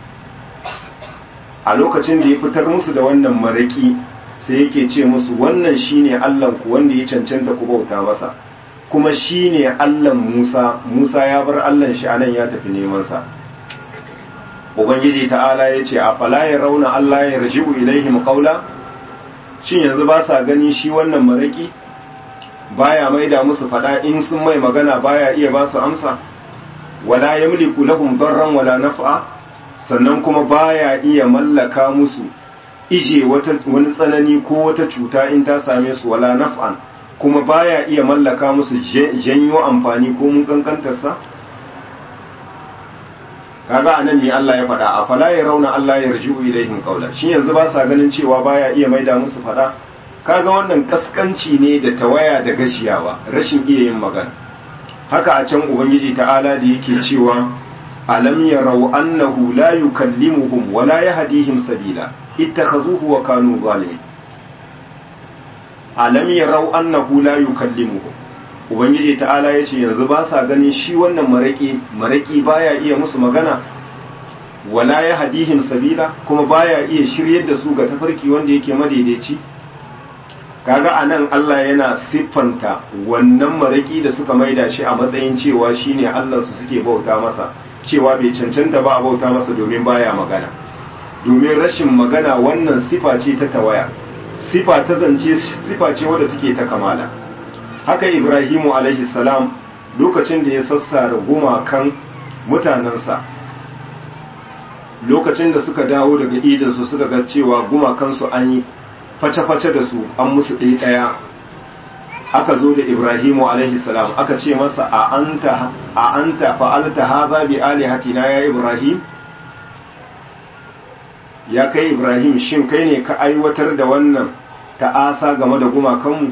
A lokacin da ya fitar musu da wannan maraki sai yake ce musu wannan shine Allahnku wanda ya cancanta ku bauta masa, kuma shine Allahn Musa. Musa ya bar Allahn shi anan ya tafi neman sa. Ubangiji ta'ala ya ce a fala ya rauna Allah ya raji'u ilaihim qawla, shin yanzu ba sa gani shi wannan maraki baya maida musu fada, in sun mai magana baya iya ba su amsa, wala yamliku lahum darran wala naf'a, sannan kuma baya iya mallaka musu ije wani tsanani ko wata cuta in ta same su, wala naf'an, kuma baya iya mallaka musu janyo amfani ko mun kankantarsa. Kaga anan ne Allah ya faɗa a fala ya rauna Allah ya rji'u ilaihim qawla, shin yanzu ba sa ganin cewa baya iya maida musu faɗa? Kaga wannan kaskanci ne da tawaya da gashiyawa, rashin iya yin magana. Haka a can ubangiji ta'ala da yake cewa alam yarau annahu la yukallimuhum wa la yahdihim sabila ittakhazuhu wa kanu zalimin. Alam yarau annahu la yukallimuhum, ubangiji ta'ala ya ce yanzu ba sa ganin shi wannan maraki baya iya musu magana, wala ya hadihim sabila, kuma baya iya shiryar da su ga tafarki wanda yake madaidaici. Kaga anan Allah yana siffanta wannan maraki da suka maida shi a matsayin cewa shine Allah su suke bauta masa, cewa bai cancanta ba a bauta masa domin baya magana, domin rashin magana wannan sifa ce ta tawaya, sifa ta zance sifa ce wadda take ta kamala. Haka Ibrahimu alaihi salam lokacin da ya sassara gumakan mutanensa, lokacin da suka dawo daga idinsu suka ga cewa gumakansu an yi face-face da su, an musu ɗaya, aka zo da Ibrahimu alaihi salam aka ce masa a anta fa'alta haza bi alihatina ya Ibrahim, ya kai Ibrahim, shin kai ne ka aiwatar da wannan ta'asa game da gumakanmu?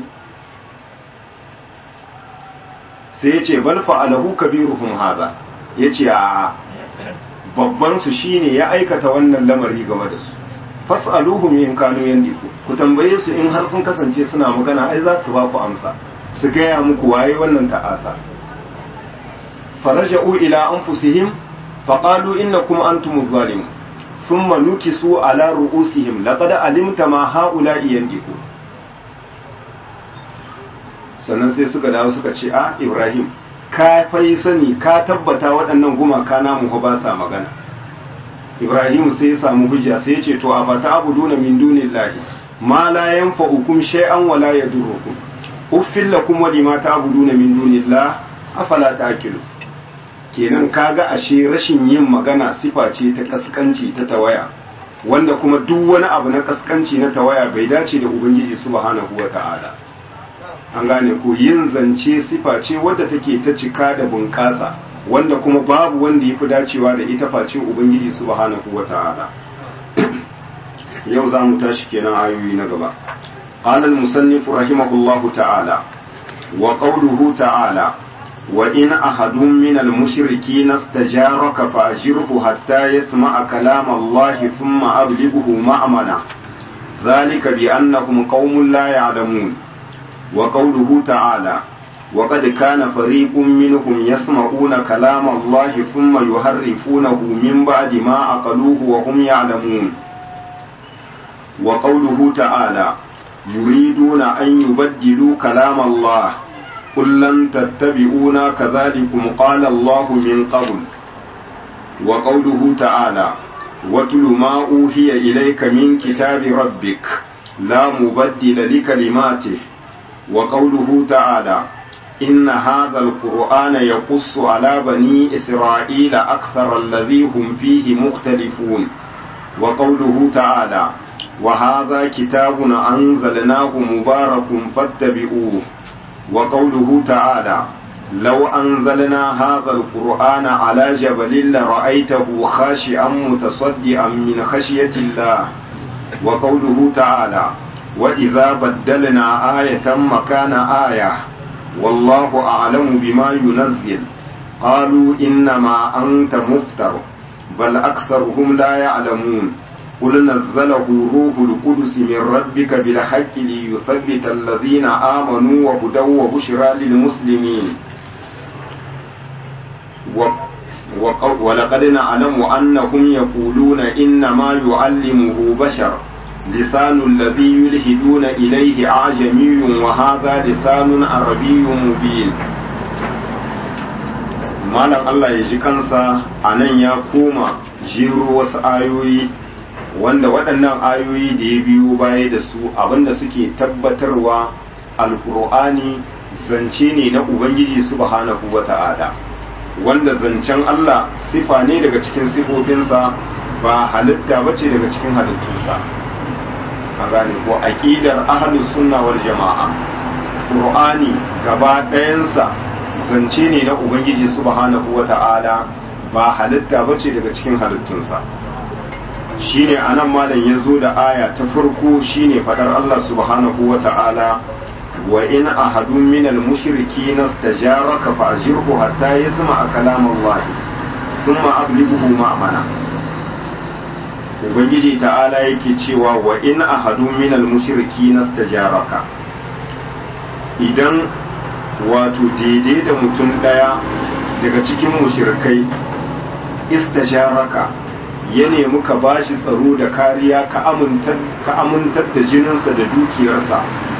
Sai ya ce bal fa'alahu kabiruhum haza, ya ce a babban su shine ya aikata wannan lamari game da su, fas'aluhum in kanu yandiku, ku tambaye su in har sun kasance suna magana ai za su ba ku amsa, su gaya muku waye wannan ta'asa. Faraja'u ila anfusihim faqalu innakum antumuz zalimun thumma nukisu ala ru'usihim laqad alimta ma ha'ula'i yandiku. Sannan sai suka dawo suka ce a Ibrahim, ka fai sani ka tabbata waɗannan gumaka namu ba sa magana. Ibrahim sai ya samu hujja sai ya ce to afata abuduna min dunillahi ma la yanfa'ukum shay'an wa la yadurrukum uffil lakum wa lima ta'buduna min dunillahi afala ta'qilu. Kenan kaga ashe rashin yin magana sifa ce ta kaskanci ta tawaya, wanda kuma duk wani abu na kaskanci na tawaya bai dace da ubangiji subhanahu wata'ala. An gane ko yin zance sifa ce wadda take ta cika da bunƙasa, wanda kuma babu wanda ya fi dacewa da ita face ubangiji subhanahu wata'ala. Yau za mu tashi kenan ayoyi na gaba. qala al-musannif rahimahullahu ta'ala wa qawluhu ta'ala wa in ahadun min al-mushrikeena istajaraka fa'jirhu hatta yasma'a kalam Allah thumma ablighuhu ma'amana dhalika bi annahum qaumun la ya'lamun. وقوله تعالى وقد كان فريق منهم يسمعون كلام الله ثم يحرفونه من بعد ما عقلوه وهم يعلمون وقوله تعالى يريدون أن يبدلوا كلام الله قل لن تتبعونا كذلكم قال الله من قبل وقوله تعالى واتل ما أوحي إليك من كتاب ربك لا مبدل لكلماته وقوله تعالى إن هذا القرآن يقص على بني إسرائيل أكثر الذي هم فيه مختلفون وقوله تعالى وهذا كتاب أنزلناه مبارك فاتبعوه وقوله تعالى لو أنزلنا هذا القرآن على جبل لرأيته خاشعا متصدعا من خشية الله وقوله تعالى وإذا بدلنا آية مكان آية والله أعلم بما ينزل قالوا إنما أنت مفتر بل أكثرهم لا يعلمون قل نزله روح القدس من ربك بالحق ليثبت الذين آمنوا وهدى وبشرى للمسلمين ولقد نعلم أنهم يقولون إنما يعلمه بشر لسان الذي يلحدون إليه أعجمي وهذا لسان عربي مبين malam Allah ya ji kansa a nan ya koma jero wasu ayoyi wanda waɗannan ayoyi da ya biyo baya da su abinda suke tabbatarwa alkur'ani zance ne na ubangiji subhanahu wata'ala wanda zancen Allah sifa ne daga cikin sifofinsa ba halitta bace daga cikin halittunsa a gane ko aqidar ahlus sunna wal jama'a qur'ani gaba ɗayansa zance ne na ubangiji subhanahu wata'ala ba halitta bace daga cikin halittunsa shine anan malam yazo da aya ta farko shine fadar Allah subhanahu wata'ala wa in ahadun minal mushrikeen istajaraka fa'jirhu hatta yasma'a kalam Allah thumma ablighuhu ma'mana ubangiji ta'ala yake cewa wa in ahadun minal mushrikeen istajaraka idan wato daidai da mutum daya daga cikin mushrikai istajaraka ya nemi ka bashi tsaro da kariya ka amintar da jininsa da dukiyarsa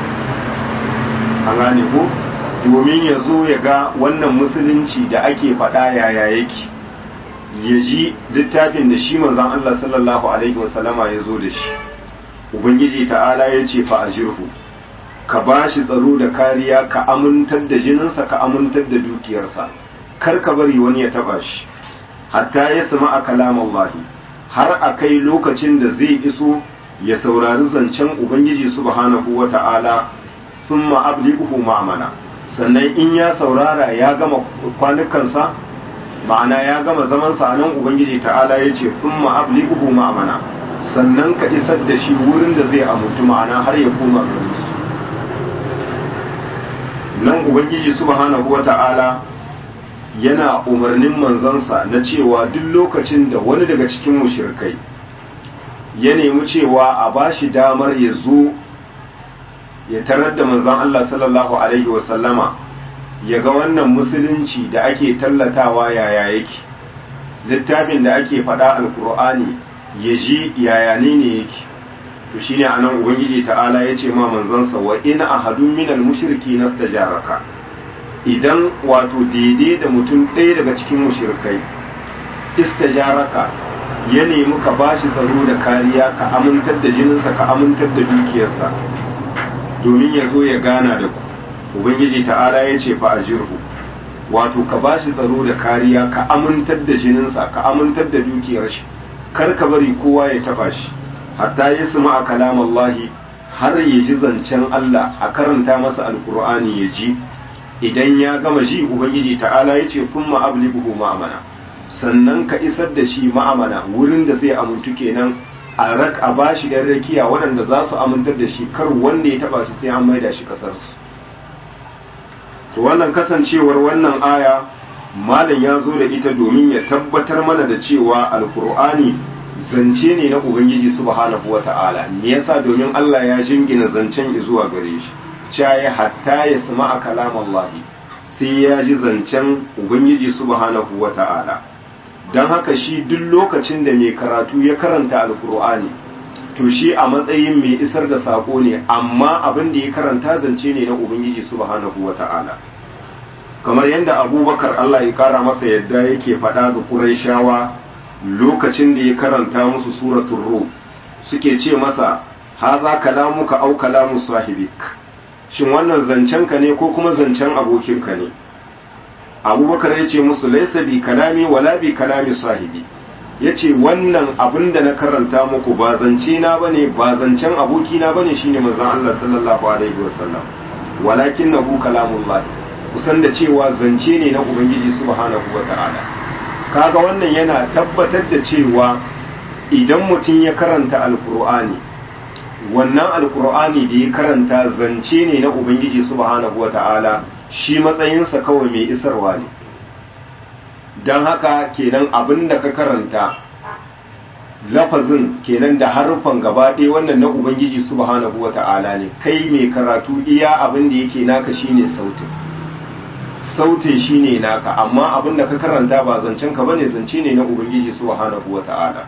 an gane ko domin ya zo ya ga wannan musulunci da ake faɗa yaya yake ya ji littafin da shi manzon Allah sallallahu alaihi wasallama ya zo da shi ubangiji ta'ala ya ce fa ajirhu ka bashi tsaro da kariya ka amintar da jininsa ka amintar da dukiyarsa kar ka bari wani ya taba shi hatta ya sama a kalamallahi har a kai lokacin da zai iso ya saurari zancen ubangiji subhanahu wata'ala thumma ablighuhu ma'amana sannan in ya saurara ya gama kwanukansa ma'ana ya gama zamansa a nan ubangiji ta'ala ya ce thumma ablighuhu ma'amana sannan ka isar da shi wurin da zai amintu ma'ana har ya koma gare su nan ubangiji subhanahu wata'ala yana umarnin manzansa na cewa duk lokacin da wani daga cikin mushrikai ya nemi cewa a bashi damar ya zo ya tarar da manzon Allah sallallahu alaihi wasallama ya ga wannan musulunci da ake tallatawa yaya yake littafin da ake faɗa alkur'ani ya ji yaya ne yake to shine anan ubangiji ta'ala ya ce ma manzansa wa in ahadun minal mushriki nastajaraka idan wato daidai da mutum ɗaya daga cikin mushrikai istajaraka ya nemi ka bashi tsaro da kariya ka amintar da jininsa ka amintar da dukiyarsa domin ya zo ya gana da ku ubangiji ta'ala ya ce fa ajirhu wato ka bashi tsaro da kariya ka amintar da jininsa ka amintar da dukiyar shi kar ka bari kowa ya taba shi hatta ya suma a kalamallahi har ya ji zancen Allah a karanta masa alkur'ani ya ji idan ya gama ji ubangiji ta'ala ya ce kuma ablighuhu ma'amana sannan ka isar da shi ma'amana wurin da zai amintu kenan a bashi yan rakiya waɗanda za su amintar da shi kar wanda ya taba shi sai an maida shi kasar su to wannan kasancewar wannan aya malam ya zo da ita domin ya tabbatar mana da cewa alkur'ani zance ne na ubangiji subhanahu wata'ala me yasa domin Allah ya jingina zancen zuwa gare shi caye hatta ya sama a kalamallahi sai ya ji zancen ubangiji subhanahu wata'ala. don haka shi duk lokacin da mai karatu ya karanta alkur'ani to shi a matsayin mai isar da sako ne, amma abin da ya karanta zance ne na ubangiji subhanahu wata'ala. kamar yadda abubakar Allah ya kara masa yadda yake faɗa ga Qurayshawa lokacin da ya karanta musu suratul rum, suke ce masa haza kalamuka au kalamu sahibik, shin wannan zancenka ne ko kuma zancen abokinka ne? abubakar ya ce musu laisa bi kalami wala bi kalami sahibi, ya ce wannan abin da na karanta muku ba zance na bane ba zancen abokina bane shine manzon Allah sallallahu alaihi wasallam, walakinnahu kalamullah, kusan da cewa zance ne na ubangiji subhanahu wata'ala. kaga wannan yana tabbatar da cewa idan mutum ya karanta alkur'ani, wannan alkur'ani da ya karanta zance ne na ubangiji subhanahu wata'ala, shi matsayinsa kawai mai isarwa ne. don haka kenan abin da ka karanta lafazin kenan da harufan gaba ɗaya wannan na ubangiji subhanahu wata'ala ne, kai mai karatu iya abin da yake naka shine sautin shine naka, amma abin da ka karanta ba zancen ka bane, zance ne na ubangiji subhanahu wata'ala.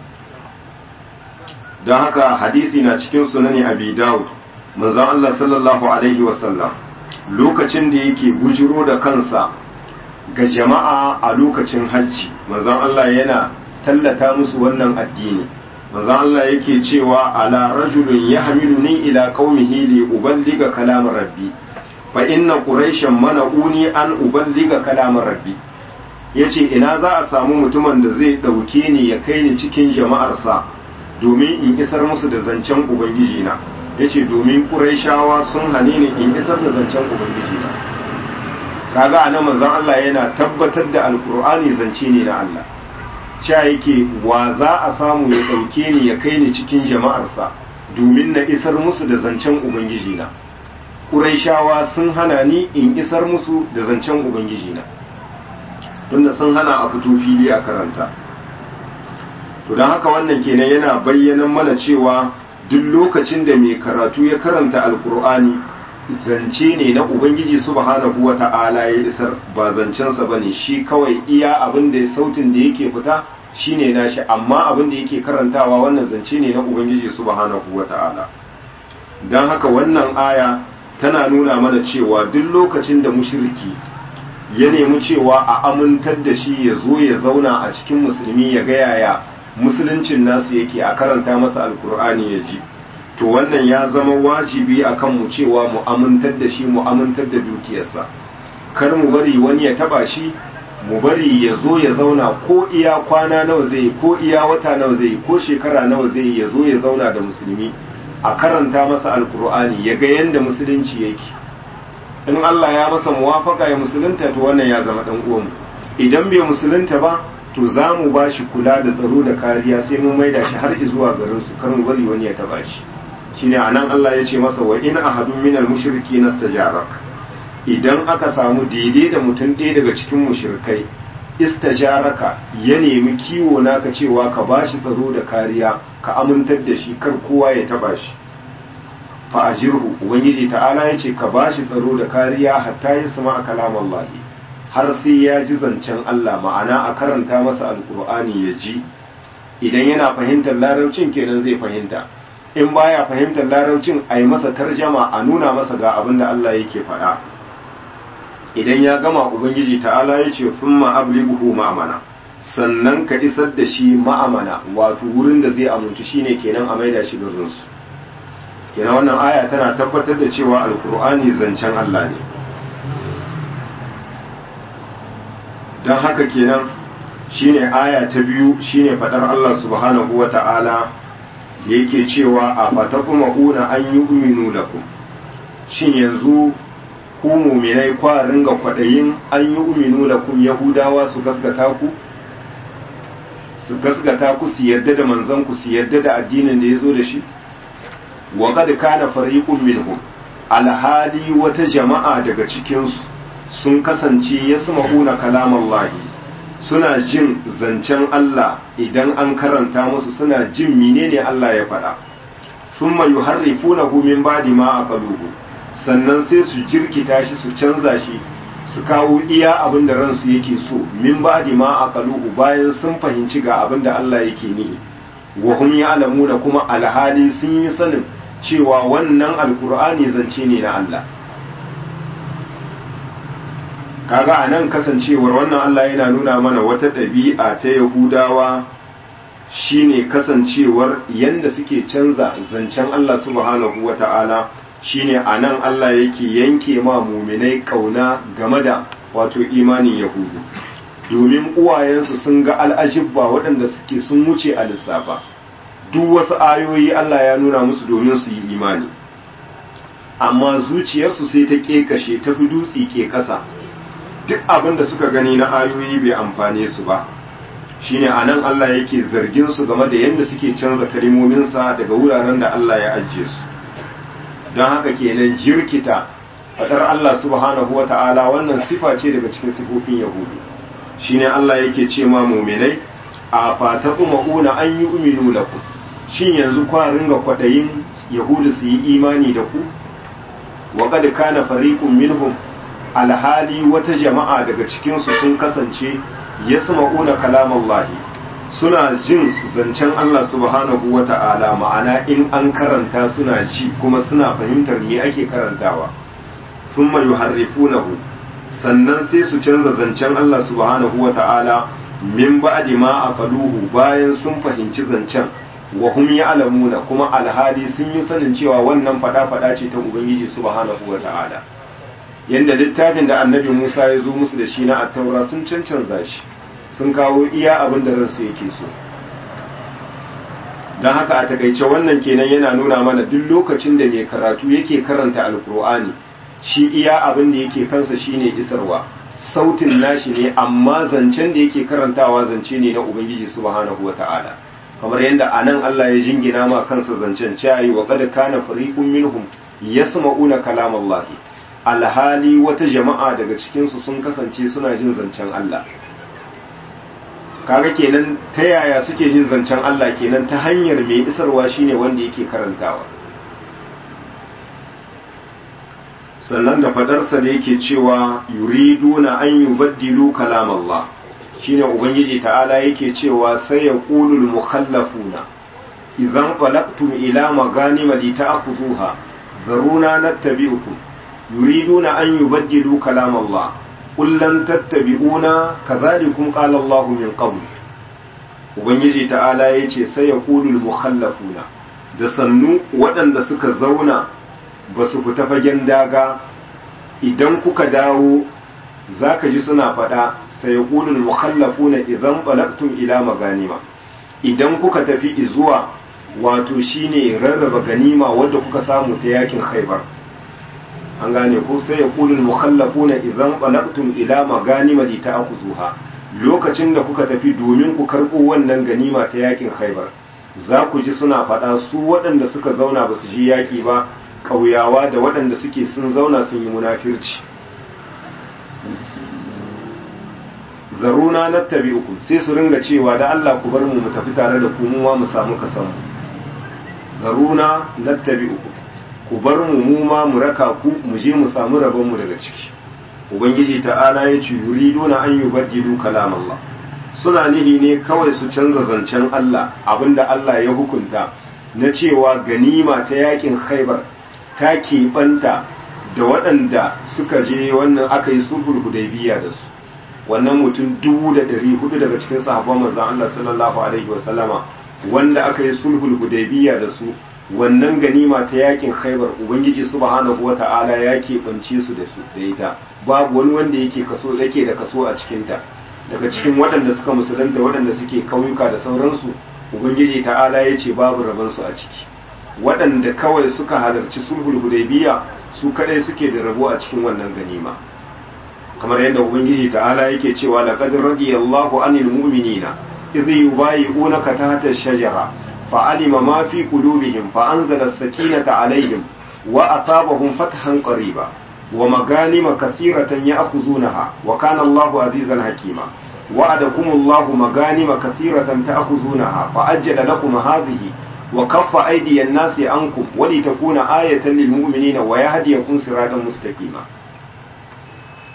don haka hadisi na cikin sunani abi daud, manzon Allah sallallahu alaihi wasallam lokacin da yake bujiro da kansa ga jama'a a lokacin hajji, manzon Allah yana tallata musu wannan addini. manzon Allah yake cewa ala rajulun yahmiluni ila qaumihi li uballiga kalam rabbi fa inna quraishan mana'uni an uballiga kalam rabbi. yace ina za a samu mutumin da zai dauke ni ya kai ni cikin jama'arsa domin in isar musu da zancen ubangiji na, yace domin quraishawa sun hane ni in isar da zancen ubangiji na. kaga anan manzon Allah yana tabbatar da alqur'ani zance ne na Allah, cewa yake wa za a samu ya dauke ni ya kai ni cikin jama'arsa domin na isar musu da zancen ubangiji na. quraishawa sun hana ni in isar musu da zancen ubangiji na, tunda sun hana a fito fili a karanta. to don haka wannan kenan yana bayyana mana cewa duk lokacin da mai karatu ya karanta alkur'ani zance ne na ubangiji subhanahu wata'ala ya isar, ba zancensa bane shi, kawai iya abin da sautin da yake fita shine nashi, amma abin da yake karantawa wannan zance ne na ubangiji subhanahu wata'ala. don haka wannan aya tana nuna mana cewa duk lokacin da mushriki ya nemi cewa a amintar da shi ya zo ya zauna a cikin musulmi ya ga yaya musuluncin nasu yake, a karanta masa alkur'ani ya ji, to wannan ya zama wajibi akan mu cewa mu amintar da shi, mu amintar da dukiyarsa, kar mu bari wani ya taba shi, mu bari ya zo ya zauna ko iya kwana nawa zai, ko iya wata nawa zai, ko shekara nawa zai, ya zo ya zauna da musulmi a karanta masa alkur'ani ya ga yanda musulunci yake. in Allah ya masa muwafaka ya musulunta to wannan ya zama dan uwanmu, idan bai musulunta ba to za mu ba shi kula da tsaro da kariya, sai mun maida shi har zuwa garin su, kar mu bari wani ya taba shi. shine anan Allah ya ce masa wa in ahadun minal mushrikeena istajarak, idan aka samu daidai da mutum ɗaya daga cikin mushrikai istajaraka ya nemi kiwo naka cewa ka bashi tsaro da kariya, ka amintar da shi kar kowa ya taba shi, fa ajirhu, ubangiji ta'ala ya ce ka bashi tsaro da kariya hatta ya sama kalam Allah, har sai ya ji zancen Allah, ma'ana a karanta masa alkur'ani ya ji. idan yana fahimtar larabcin kenan zai fahimta, in baya fahimtar larabcin a yi masa tarjama, a nuna masa ga abin da Allah yake faɗa. idan ya gama ubangiji ta'ala ya ce thumma ablighu ma'amana, sannan ka isar da shi ma'amana, wato wurin da zai amintu shine kenan a maida shi garin su. kenan wannan aya tana tabbatar da cewa alkur'ani zancen Allah ne. don haka kenan shine aya ta biyu, shine fadar Allah subhanahu wata'ala yake cewa a fatakumuna an yu'minu lakum, shin yanzu ku mu'minai kwa ringa kwadayin an yu'minu lakum, yahudawa su gaskata ku, su yarda da manzon ku, su yarda da addinin da yazo da shi. wa qad kana fariqun minhum, alhali wata jama'a daga cikin su sun kasance yasma'una kalamallahi, suna jin zancen Allah, idan an karanta musu suna jin menene Allah ya faɗa. thumma yuharrifunahu min ba'di ma aqaluhu, sannan sai su jirkita shi, su canza shi, su kawo iya abin da ransu yake so min ba'di ma aqaluhu bayan sun fahimci ga abin da Allah yake nihi wa hum ya'lamuna kuma alhali sun yi sanin cewa wannan alqur'ani zance ne na Allah. Kaga anan kasancewar wannan Allah yana nuna mana wata ɗabi'a ta Yahudawa shine kasancewar yanda suke canza zancen Allah subhanahu wata'ala, shine anan Allah yake yanke ma muminai kauna game da wato imanin Yahudu, domin uwayensu sun ga al'ajibba waɗanda suke sun wuce a lissafa. Duk wasu ayoyi Allah ya nuna musu domin su yi imani, amma zuciyarsu sai ta ƙeƙashe ta fi dutse ke ƙasa. Duk abin da suka gani na ayoyi bai amfane su ba. Shine anan Allah yake zargin su game da yadda suke canza kalimominsa daga wuraren da Allah ya ajiye su. Don haka kenan jirkita fadar Allah subhanahu wata'ala wannan sifa ce daga cikin sifofin Yahudu. Shine Allah yake ce ma mu'minai a fataqumuna an yu'minu lakum, shin yanzu kwa ringa kwadayin Yahudu su yi imani da ku? Wa qad kana fariqun minhum, alhali wata jama'a daga cikin su sun kasance yasma'una kalamallahi, suna jin zancen Allah subhanahu wata'ala, ma'ana in an karanta suna ji kuma suna fahimtar me ake karantawa. Thumma yuharrifunahu, sannan sai su canza zancen Allah subhanahu wata'ala min ba'di ma aqaluhu, bayan sun fahimci zancen, wa hum ya'lamuna kuma alhali sun yi sanin cewa wannan fada ce ta Ubangiji subhanahu wata'ala. Yanda littafin da Annabi Musa ya zo musu da shi na At-Taura sun cancanza shi, sun kawo iya abin da ransu yake so. Don haka a takaice wannan kenan yana nuna mana duk lokacin da mai karatu yake karanta Alkur'ani, shi iya abin da yake kansa shine isarwa, sautin nashi ne, amma zancen da yake karantawa zance ne na Ubangiji subhanahu wata'ala. Kamar yadda anan Allah ya jingina ma kansa zancen cewa wa qad kana fariqun minhum yasma'una kalamallahi, alhali wata jama'a daga cikin su sun kasance suna jin zancen Allah. Kaga kenan ta yaya suke jin zancen Allah? Kenan ta hanyar mai isarwa shine wanda yake karantawa. Sannan da fadarsa da yake cewa yuriduna an yubaddilu kalamallah, shine ubangiji ta'ala yake cewa sai ya qulul mukhallafuna idan qalaqtum ila maganima lita'khudhuha zaruna nattabi'ukum yuriduna an yubaddilu kalamallah qul lan tattabi'una kadhalikum qala Allah min qabl. Ubangiji ta'ala yace sai ya qulul mukhallafuna, da sannu waɗanda suka zauna ba su fita fagen daga, idan kuka dawo zaka ji suna faɗa sai yaqulul mukhallafuna idan talaqtum ila maganima, idan kuka tafi zuwa wato shine rarraba ganima wanda kuka samu ta yakin Khaibar. An gane ko sai yaqulul mukhallafuna idan talaqtum ila maganima li ta'khuzuha, lokacin da kuka tafi domin ku karbo wannan ganima ta yakin Khaibar, za ku ji suna faɗa su waɗanda suka zauna ba su ji yaki ba, ƙauyawa da waɗanda suke sun zauna sun yi munafirci. Zaruna nattabi'ukum, sai su ringa cewa da Allah ku bar mu mu tafi tare da ku mu ma mu samu kasan mu. Zaruna nattabi'ukum, ku bar mu ma mu raka ku mu je mu samu rabon mu daga ciki. Ubangiji ta'ala ya ce yuriduna an yubaddilu kalamallah, suna nihi ne kawai su canza zancen Allah, abinda Allah ya hukunta na cewa ganima ta yakin Khaibar ta keɓanta da waɗanda suka je wannan aka yi sulhul Hudaybiyya da su. Wannan mutum 400 daga cikin sahabban manzon Allah sallallahu alaihi wasallama wanda aka yi sulhul Hudaybiyya da su, wannan ganima ta yakin Khaibar Ubangiji subhanahu wata'ala ya keɓance su da ita, babu wani wanda yake da kaso a cikin ta. Daga cikin waɗanda suka musulunta, waɗanda suke kauyuka da sauransu, Ubangiji ta'ala ya ce babu rabansu a ciki. Waɗanda kawai suka halarci sulhul Hudaybiyya su kadai suke da rabo a cikin wannan ganima. Kamar yadda Ubangiji ta'ala yake cewa laqad radiyallahu 'anil mu'minina idh yubayyi'unaka tahta ash-shajara fa'alima ma fi qulubihim fa'anzala as-sakinata 'alayhim wa asabahum fathan qariba wa maganima kathiratan ya'khuzunaha wa kana Allahu 'azizan hakima. wa'adakumullahu maganima kathiratan ta'khuzunaha fa'ajjala lakum hadhihi wa kaffa aydiyan nasi ankum wa litakuna ayatan lil mu'minina wa yahdiyakum siratan mustaqima.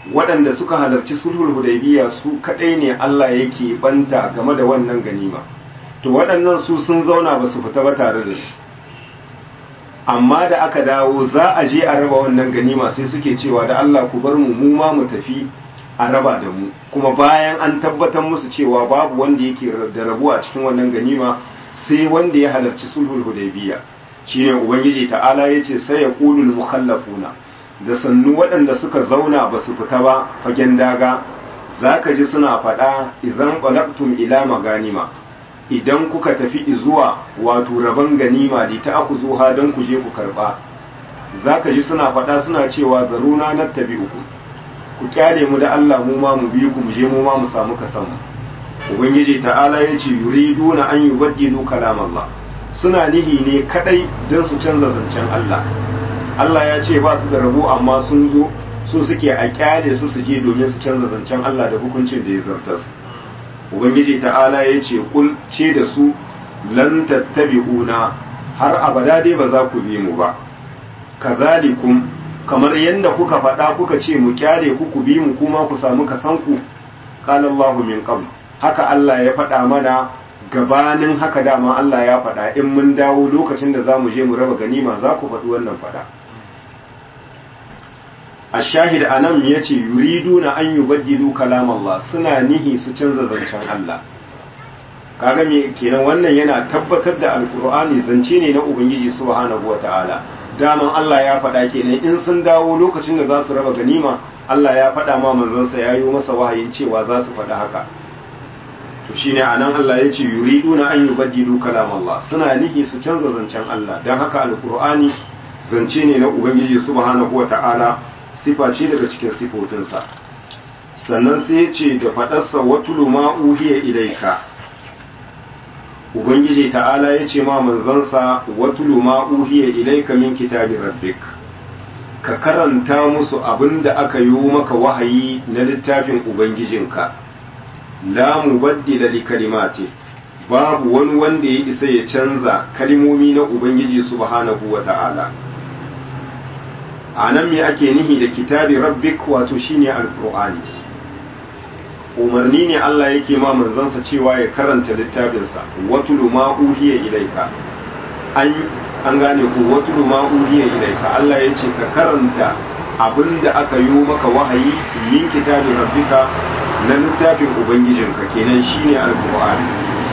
waɗanda suka halarci sulhul hudaybiya su kadai ne Allah yake banta game da wannan ganima to waɗannan su sun zauna ba su fita ba tare da shi amma da aka dawo za a je a raba wannan ganima sai suke cewa da Allah ku bar mu ma mu tafi a raba da mu kuma bayan an tabbatar musu cewa babu wanda yake da rabo a cikin wannan ganima sai wanda ya halarci sulhul hudaybiya shine ubangiji ta'ala yace sai ya qulul mukhallafuna da sannu waɗanda suka zauna ba su fita ba fagen daga zaka ji suna faɗa idan qalaqtum ila maganima idan kuka tafi zuwa wato raban ganima li ta'khuzuha dan ku je ku karba zaka ji suna faɗa suna cewa zaruna nattabi'ukum ku kyale mu da Allah mu ma mu bi ku mu je mu ma mu samu kasan mu ubangiji ta'ala yace yuriduna an yubaddilu kalam Allah suna nihi ne kadai dan su canza zancen Allah Allah ya ce ba su da rabo amma sun zo su suke a kyale su su je domin su canza zancen Allah da hukuncin da ya zartas ubangiji ta'ala yace kul ce da su lan tattabi'una har abada dai ba za ku bi mu ba kazalikum kamar yadda kuka faɗa kuka ce mu kyale ku bi mu kuma ku samu kasanku qala Allahu min qabl haka Allah ya faɗa mana gabanin haka dama Allah ya faɗa in mun dawo lokacin da zamu je mu raba ganima za ku faɗi wannan faɗa ashahid anan yace yuriduna an yubaddilu kalam Allah suna nihi su canza zancen Allah kaga me kenan wannan yana tabbatar da alqur'ani zance ne na ubangiji subhanahu wataala daman Allah ya faɗa kenan in sun dawo lokacin da za su raba ganima Allah ya faɗa ma manzansa ya yi masa wahayin cewa za su faɗa haka to shine anan Allah ya ce yuriduna an yubaddilu kalam Allah suna nihi su canza zancen Allah dan haka alqur'ani zance ne na ubangiji subhanahu wata'ala sifa ce daga cikin sifofinsa sannan sai ya ce da faɗarsa watulu ma uhiya ilaika ubangiji ta'ala ya ce ma manzansa watulu ma uhiya ilaika min kitabi rabbik ka karanta musu abinda aka yi maka wahayi na littafin ubangijinka la mubaddila li kalimati babu wani wanda ya isa ya canza kalimomi na ubangiji subhanahu wata'ala anan me ake nihi da kitabi rabbik wato shine alqur'ani umarni ne Allah yake ma manzansa cewa ya karanta littafinsa watulu ma uhiya ilaika an gane ku watulu ma uhiya ilaika Allah ya ce ka karanta abinda aka yi maka wahayi min kitabin rabbika na littafin ubangijinka kenan shine alqur'ani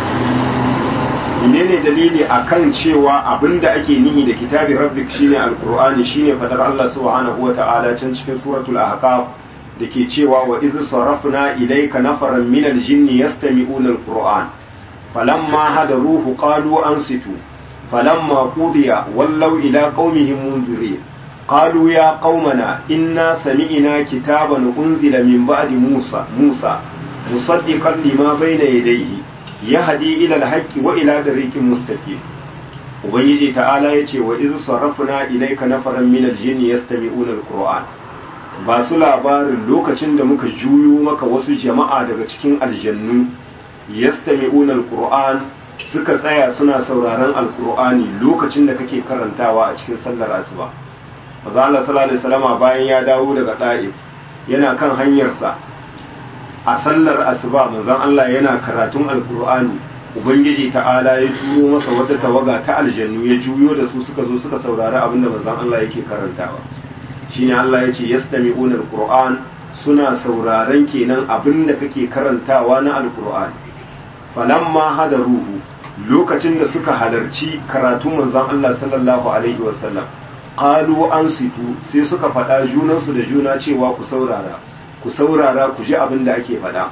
menene dalili akan cewa abinda ake nihi da kitabin rabbik shine alqur'ani shine fadar Allah subhanahu wata'ala can cikin suratul ahqaf da ke cewa wa iz sarafna ilayka nafaran min aljinni yastami'una alquran falamma hadaruhu qalu ansitu falamma qudiya wallaw ila qaumihim munzirin qalu ya qaumana inna sami'na kitaban unzila min ba'di musa musaddiqan lima bayna yadayhi yahdi ila alhaqqi wa ila tariqin mustaqim ubangiji ta'ala yace wa iz sarafna ilayka nafaran min aljinni yastami'una alquran ba su labarin lokacin da muka juyo maka wasu jama'a daga cikin aljannu yastami'una alquran suka tsaya suna sauraron alqur'ani lokacin da kake karantawa a cikin sallar asuba manzo Allah sallallahu alaihi wasallam bayan ya dawo daga Taif yana kan hanyarsa a sallar asuba manzon Allah yana karatun alqur'ani ubangiji ta'ala ya turo masa wata tawaga ta aljannu ya juyo da su suka zo suka saurari abinda manzon Allah yake karantawa shine Allah ya ce yastami'una alquran suna sauraron kenan abinda kake karantawa na alquran falamma hadaruhu lokacin da suka halarci karatun manzon Allah sallallahu alaihi wasallam qalu ansitu sai suka faɗa junansu da juna cewa ku saurara ku ji abinda ake faɗa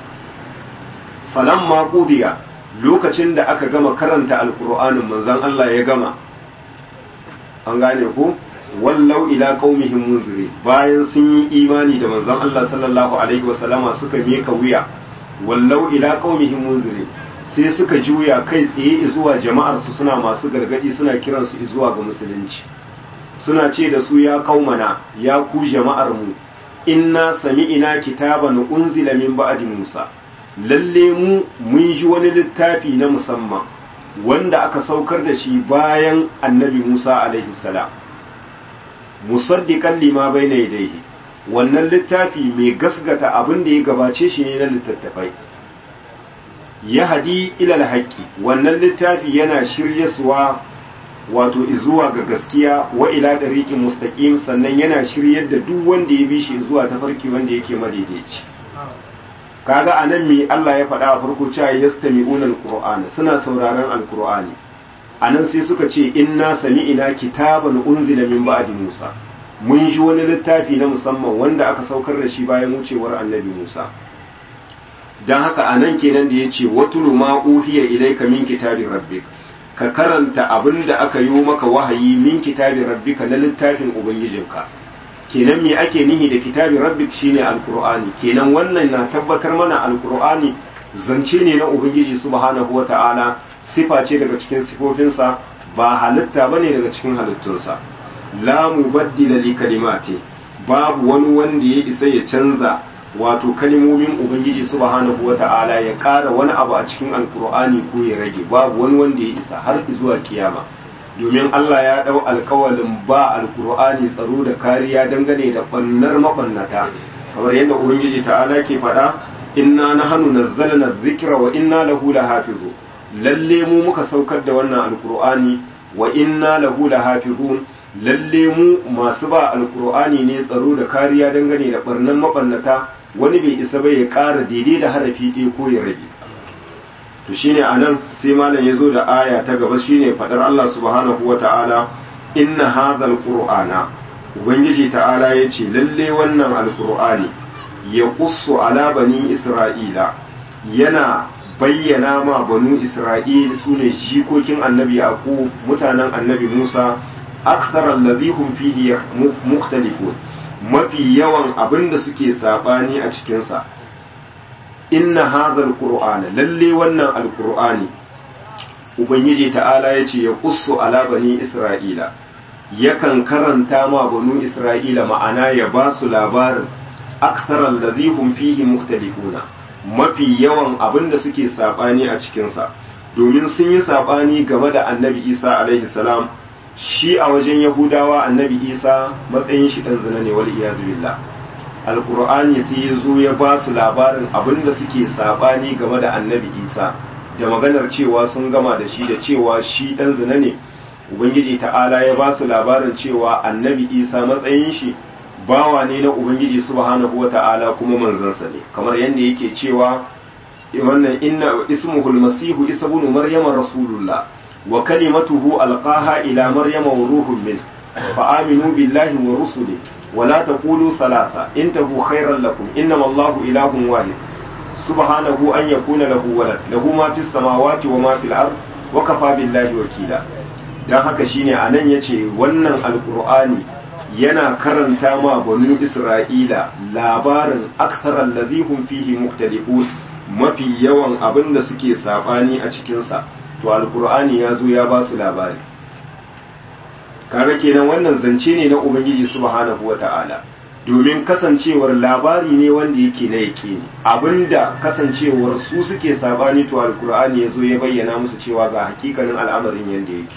falamma qudiya lokacin da aka gama karanta alqur'anin manzon Allah ya gama an gane ko wallau ila qaumihim munziri bayan sun yi imani da manzon Allah sallallahu alaihi wasallama suka meka wuya wallau ila qaumihim munziri sai suka juya kai tsaye zuwa jama'ar su suna masu gargadi suna kiran su zuwa ga musulunci suna ce da su ya qaumana ya ku jama'ar mu inna sami'ina kitaban unzila min ba'di Musa lalle mu mun ji wani littafi na musamman wanda aka saukar da shi bayan annabi Musa alaihi salam musaddiqan lima bayna yadayhi wannan littafi mai gasgata abin da ya gabace shi ne na littattafai ya hadi ilal haqqi wannan littafi yana shiryaswa wato zuwa ga gaskiya wa ila dariqin mustaqim sannan yana shiryar da duk wanda ya bi shi zuwa tafarki wanda yake madaidaici kaga anan me Allah ya faɗa a farko cewa yastami'una alqur'ana suna sauraron alqur'ani anan sai suka ce inna sami'ina kitaban unzila min ba'di Musa mun ji wani littafi na musamman wanda aka saukar da shi bayan wucewar annabi Musa dan haka anan kenan da yace watulu ma uhiya ilayka min kitabi rabbik ka karanta abinda aka yi maka wahayi min kitabi rabbika na littafin ubangijinka kenan me ake nihi da kitabi rabbik shine alqur'ani kenan wannan na tabbatar mana alqur'ani zance ne na ubangiji subhanahu wata'ala sifa ce daga cikin sifofinsa ba halitta bane daga cikin halittunsa la mubaddila li kalimati babu wani wanda ya isa ya canza wato kalmomin ubangiji subhanahu wata'ala ya ƙara wani abu a cikin alqur'ani ko ya rage babu wani wanda ya isa har zuwa kiyama domin Allah ya dau alkawalin ba alkur'ani tsaro da kariya dangane da bannar mabannata kamar yadda ubangiji ta'ala ke faɗa inna nahnu nazzalna dhikra wa inna lahu lahafizun lalle mu muka saukar da wannan alkur'ani wa inna lahu lahafizun lalle mu masu ba alkur'ani ne tsaro da kariya dangane da barnan mabannata wani bai isa bai ya ƙara daidai da harafi ɗaya ko ya rage to shine anan sai malam yazo da aya ta gaba shine fadar Allah subhanahu wataala inna hadhal qur'ana ubangiji ta'ala yace lalle wannan alqur'ani ya qussu ala bani isra'ila yana bayyana ma banu isra'il sune jikokin annabi yaqub mutanen annabi musa akthar alladhi hum fihi mukhtalifun mafi yawan abinda suke sabani a cikin sa inna hadhal qur'ana lalle wannan alqur'ani ubangiji ta'ala yace ya qussu ala bani isra'ila yakan karanta ma banu isra'ila ma'ana ya ba su labarin akthar alladhi hum fihi mukhtalifuna mafi yawan abinda suke sabani a cikin sa domin sun yi sabani game da annabi Isa alaihi salam shi a wajen yahudawa annabi Isa matsayin shi dan zina ne wal iyaz billah alkur'ani sai ya zo ya ba su labarin abinda suke sabani game da annabi isa da maganar cewa sun gama da shi da cewa shi dan zina ne ubangiji ta'ala ya ba su labarin cewa annabi isa matsayin shi bawa ne na ubangiji subhanahu wata'ala kuma manzansa ne kamar yadda yake cewa wannan inna ismuhul masihu isa ibn maryama rasulullah wa kalimatuhu alqaha ila maryama wa ruhun min fa aminu billahi wa rusulihi ولا تقولوا ثلاثة انتهوا خيرا لكم إنما الله إله واحد سبحانه أن يكون له ولد له ما في السماوات وما في الأرض وكفى بالله وكيلا dan haka shine anan yace wannan alqur'ani yana karanta ma banu isra'ila labarin akthar alladhi hum fihi mukhtalifun mafi yawan abinda suke sabani a cikin sa to alqur'ani yazo ya ba su labari kaga kenan wannan zance ne na ubangiji subhanahu wata'ala domin kasancewar labari ne wanda yake na yake ne abinda kasancewar su suke sabani to alkur'ani yazo ya bayyana musu cewa ga hakikanin al'amarin yanda yake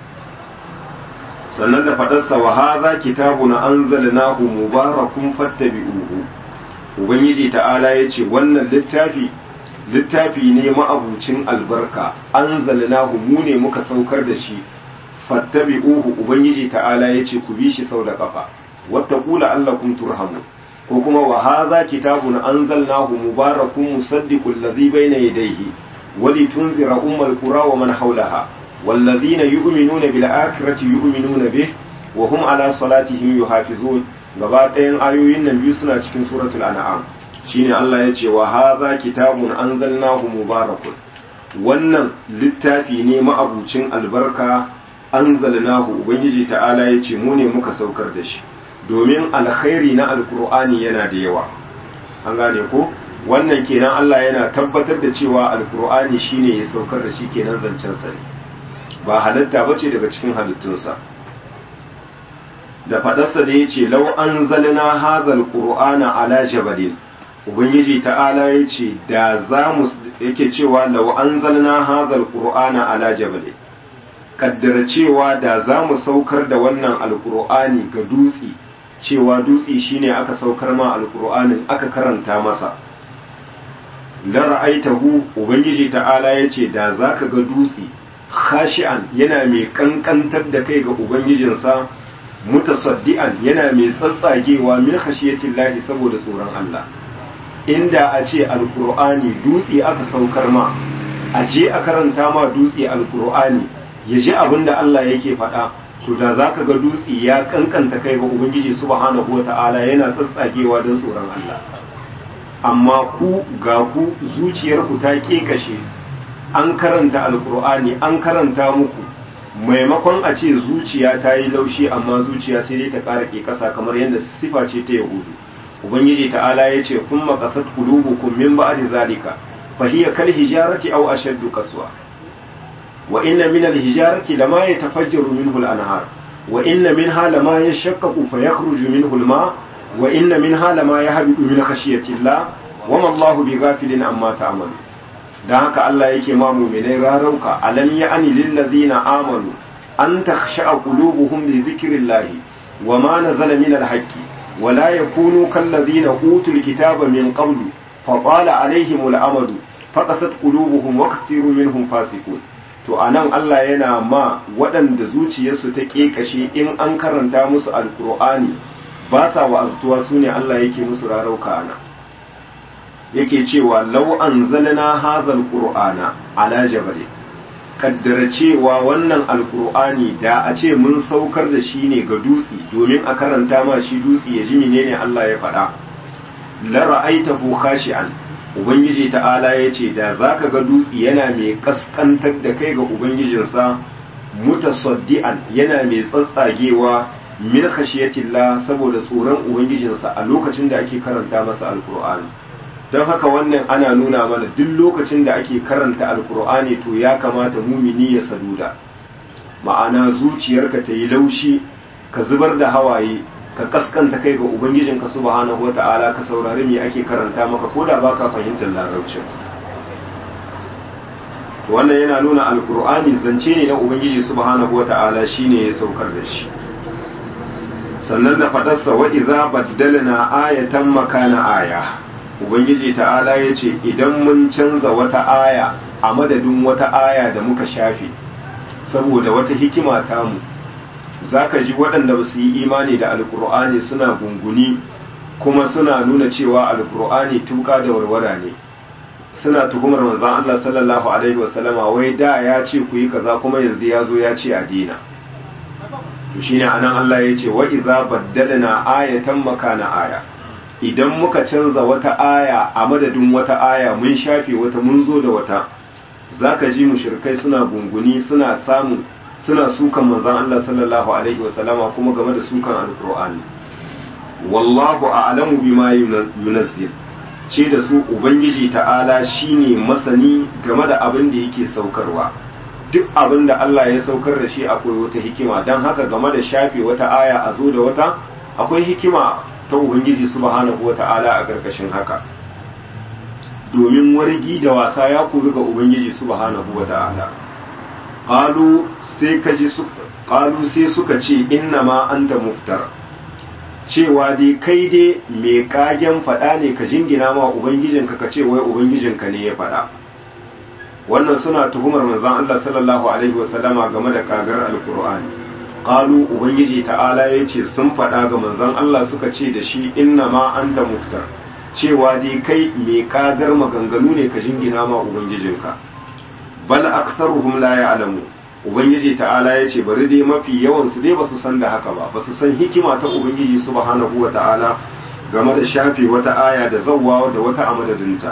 sannan da fadarsa wa hadha kitabun anzalnahu mubarakun fattabi'uhu ubangiji ta'ala yace wannan littafi ne ma'abucin albarka anzalnahu mu ne muka saukar da shi fattabi'uhu ubangiji ta'ala yace ku bi shi sau da kafa wattaqu la'allakum turhamun ko kuma wa hadha kitabun anzalnahu mubarakun musaddiqul ladhi bayna yadayhi walitunzira ummal qura wa man hawlaha والذين يؤمنون بالآخرة يؤمنون به وهم على صلاتهم يحافظون gaba ɗayan ayoyin nan biyu suna cikin suratul an'am shine Allah ya ce wa hadha kitabun anzalnahu mubarakun wannan littafi ne ma'abucin albarka anzalnahu ubangiji ta'ala ya ce mu ne muka saukar da shi domin alkhairi na alqur'ani yana da yawa an gane ko wannan kenan Allah yana tabbatar da cewa alqur'ani shine ya saukar da shi kenan zancen sa ne ba halitta bace daga cikin halittunsa da fadarsa da yace law anzalna hadhal qur'ana ala jabalin ubangiji ta'ala yace da zamu yake cewa law anzalna hadhal qur'ana ala jabalin kaddara cewa da zamu saukar da wannan alqur'ani ga dutse cewa dutse shine aka saukar ma alqur'anin aka karanta masa la ra'aitahu ubangiji ta'ala yace da zaka ga dutse khashi'an yana mai kankantar da kai ga ubangijinsa mutasaddian yana mai tsatsagewa min khashiyatillahi saboda tsoron Allah inda a ce alqur'ani dutse aka saukar ma a je a karanta ma dutse alqur'ani ya ji abinda Allah yake faɗa to da zaka ga dutse ya kankanta kai ga ubangiji subhanahu wata'ala yana tsatsagewa don tsoron Allah amma ku ga ku zuciyarku ta kekashe an karanta alkur'ani an karanta muku maimakon a ce zuciya ta yi laushi amma zuciya sai dai ta ƙara kekasa kamar yadda sifa ce ta yahudu ubangiji ta'ala ya ce kun maƙasat qulubukum min ba'di zalika fa hiya kal hijarati aw ashaddu qaswa wa inna min al hijarati lama yatafajjaru minhu al anhar wa inna minha lama yashaqqaqu fa yakhruju minhu al ma' wa inna minha lama yahbitu min khashyati Allah wa ma Allahu bighafilin amma ta'malu dan haka Allah yake ma mu'minai rarauka alam ya'ni lil ladina amanu an takhsha'a qulubuhum li dhikrillahi wa ma nazala min al haqqi wa la yakunu kal ladina utul kitaba min qablu fa tala alaihim al amadu faqasat qulubuhum wa kathirun minhum fasiqun to anan Allah yana ma waɗanda zuciyarsu ta kekashe in an karanta musu alqur'ani ba sa wa'azuwa su ne Allah yake musu rarauka ana yake cewa lau an zalana hazal ƙur'ana ala jabal kaddara cewa wannan alƙur'ani da a ce mun saukar da shi ne ga dutse domin a karanta ma shi dutse ya ji menene Allah ya faɗa la ra'aitahu khashi'an ubangiji ta'ala yace da zaka ga dutse yana mai kaskantar da kai ga ubangijinsa mutasaddian yana mai tsatsagewa min khashiyatillah saboda tsoron ubangijinsa a lokacin da ake karanta masa alqur'ani don haka wannan ana nuna mana duk lokacin da ake karanta alqur'ani to ya kamata mumini ya saduda ma'ana zuciyarka ta yi laushi ka zubar da hawaye ka kaskanta kai ga ubangijinka subhanahu wata'ala ka saurari me ake karanta maka koda baka fahimtar larabcin wannan yana nuna alqur'ani zance ne na ubangiji subhanahu wata'ala shine ya saukar da shi sannan da fadarsa wa iza baddalna ayatan makana aya ubangiji ta'ala yace idan mun canza wata aya a madadin wata aya da muka shafe saboda wata hikima ta mu zaka ji waɗanda ba su yi imani da alkur'ani suna gunguni kuma suna nuna cewa alkur'ani tuka da warwara ne suna tuhumar manzon Allah sallallahu alaihi wasallama wai da ya ce ku yi kaza kuma yanzu ya zo ya ce a dina to shine anan Allah ya ce wa iza baddalna ayatan makana aya idan muka canza wata aya a madadin wata aya mun shafe wata mun zo da wata zaka ji mushrikai suna gunguni suna sukan manzon Allah sallallahu alaihi wasallama kuma game da sukan alqur'ani wallahu a'lamu bima yunazzil ce da su ubangiji ta'ala shine masani game da abin da yake saukarwa duk abin da Allah ya saukar da shi akwai wata hikima don haka game da shafe wata aya a zo da wata akwai hikima ta ubangiji subhanahu wata'ala a ƙarƙashin haka domin wargi da wasa ya kori ga ubangiji subhanahu wata'ala qalu sai suka ce inna ma anta muftar cewa dai kai dai mai kagen faɗa ne ka jingina ma ubangijinka ka ce wai ubangijinka ne ya faɗa wannan suna tuhumar manzon Allah sallallahu alaihi wasallama game da kagar alqur'ani qalu ubangiji ta'ala yace sun faɗa ga manzon Allah suka ce da shi inna ma anta muftar cewa dai kai mai kagar maganganu ne ka jingina ma ubangijinka bal aktharuhum la ya'lamu ubangiji ta'ala yace bari dai mafi yawan su dai basu san da haka ba basu san hikima ta ubangiji subhanahu wata'ala game da shafe wata aya da zawwa da wata amadadinta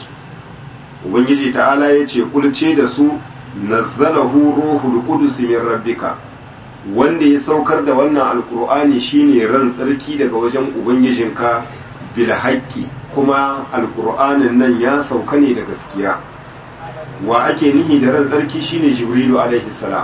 ubangiji ta'ala yace kulce da su nazzalahu ruhul qudus min rabbika wanda ya saukar da wannan alqur'ani shine ran tsarki daga wajen ubangijinka bil haqqi kuma alqur'anin nan ya sauka ne da gaskiya wa ake nihi da ran tsarki shine jibrilu alaihi salam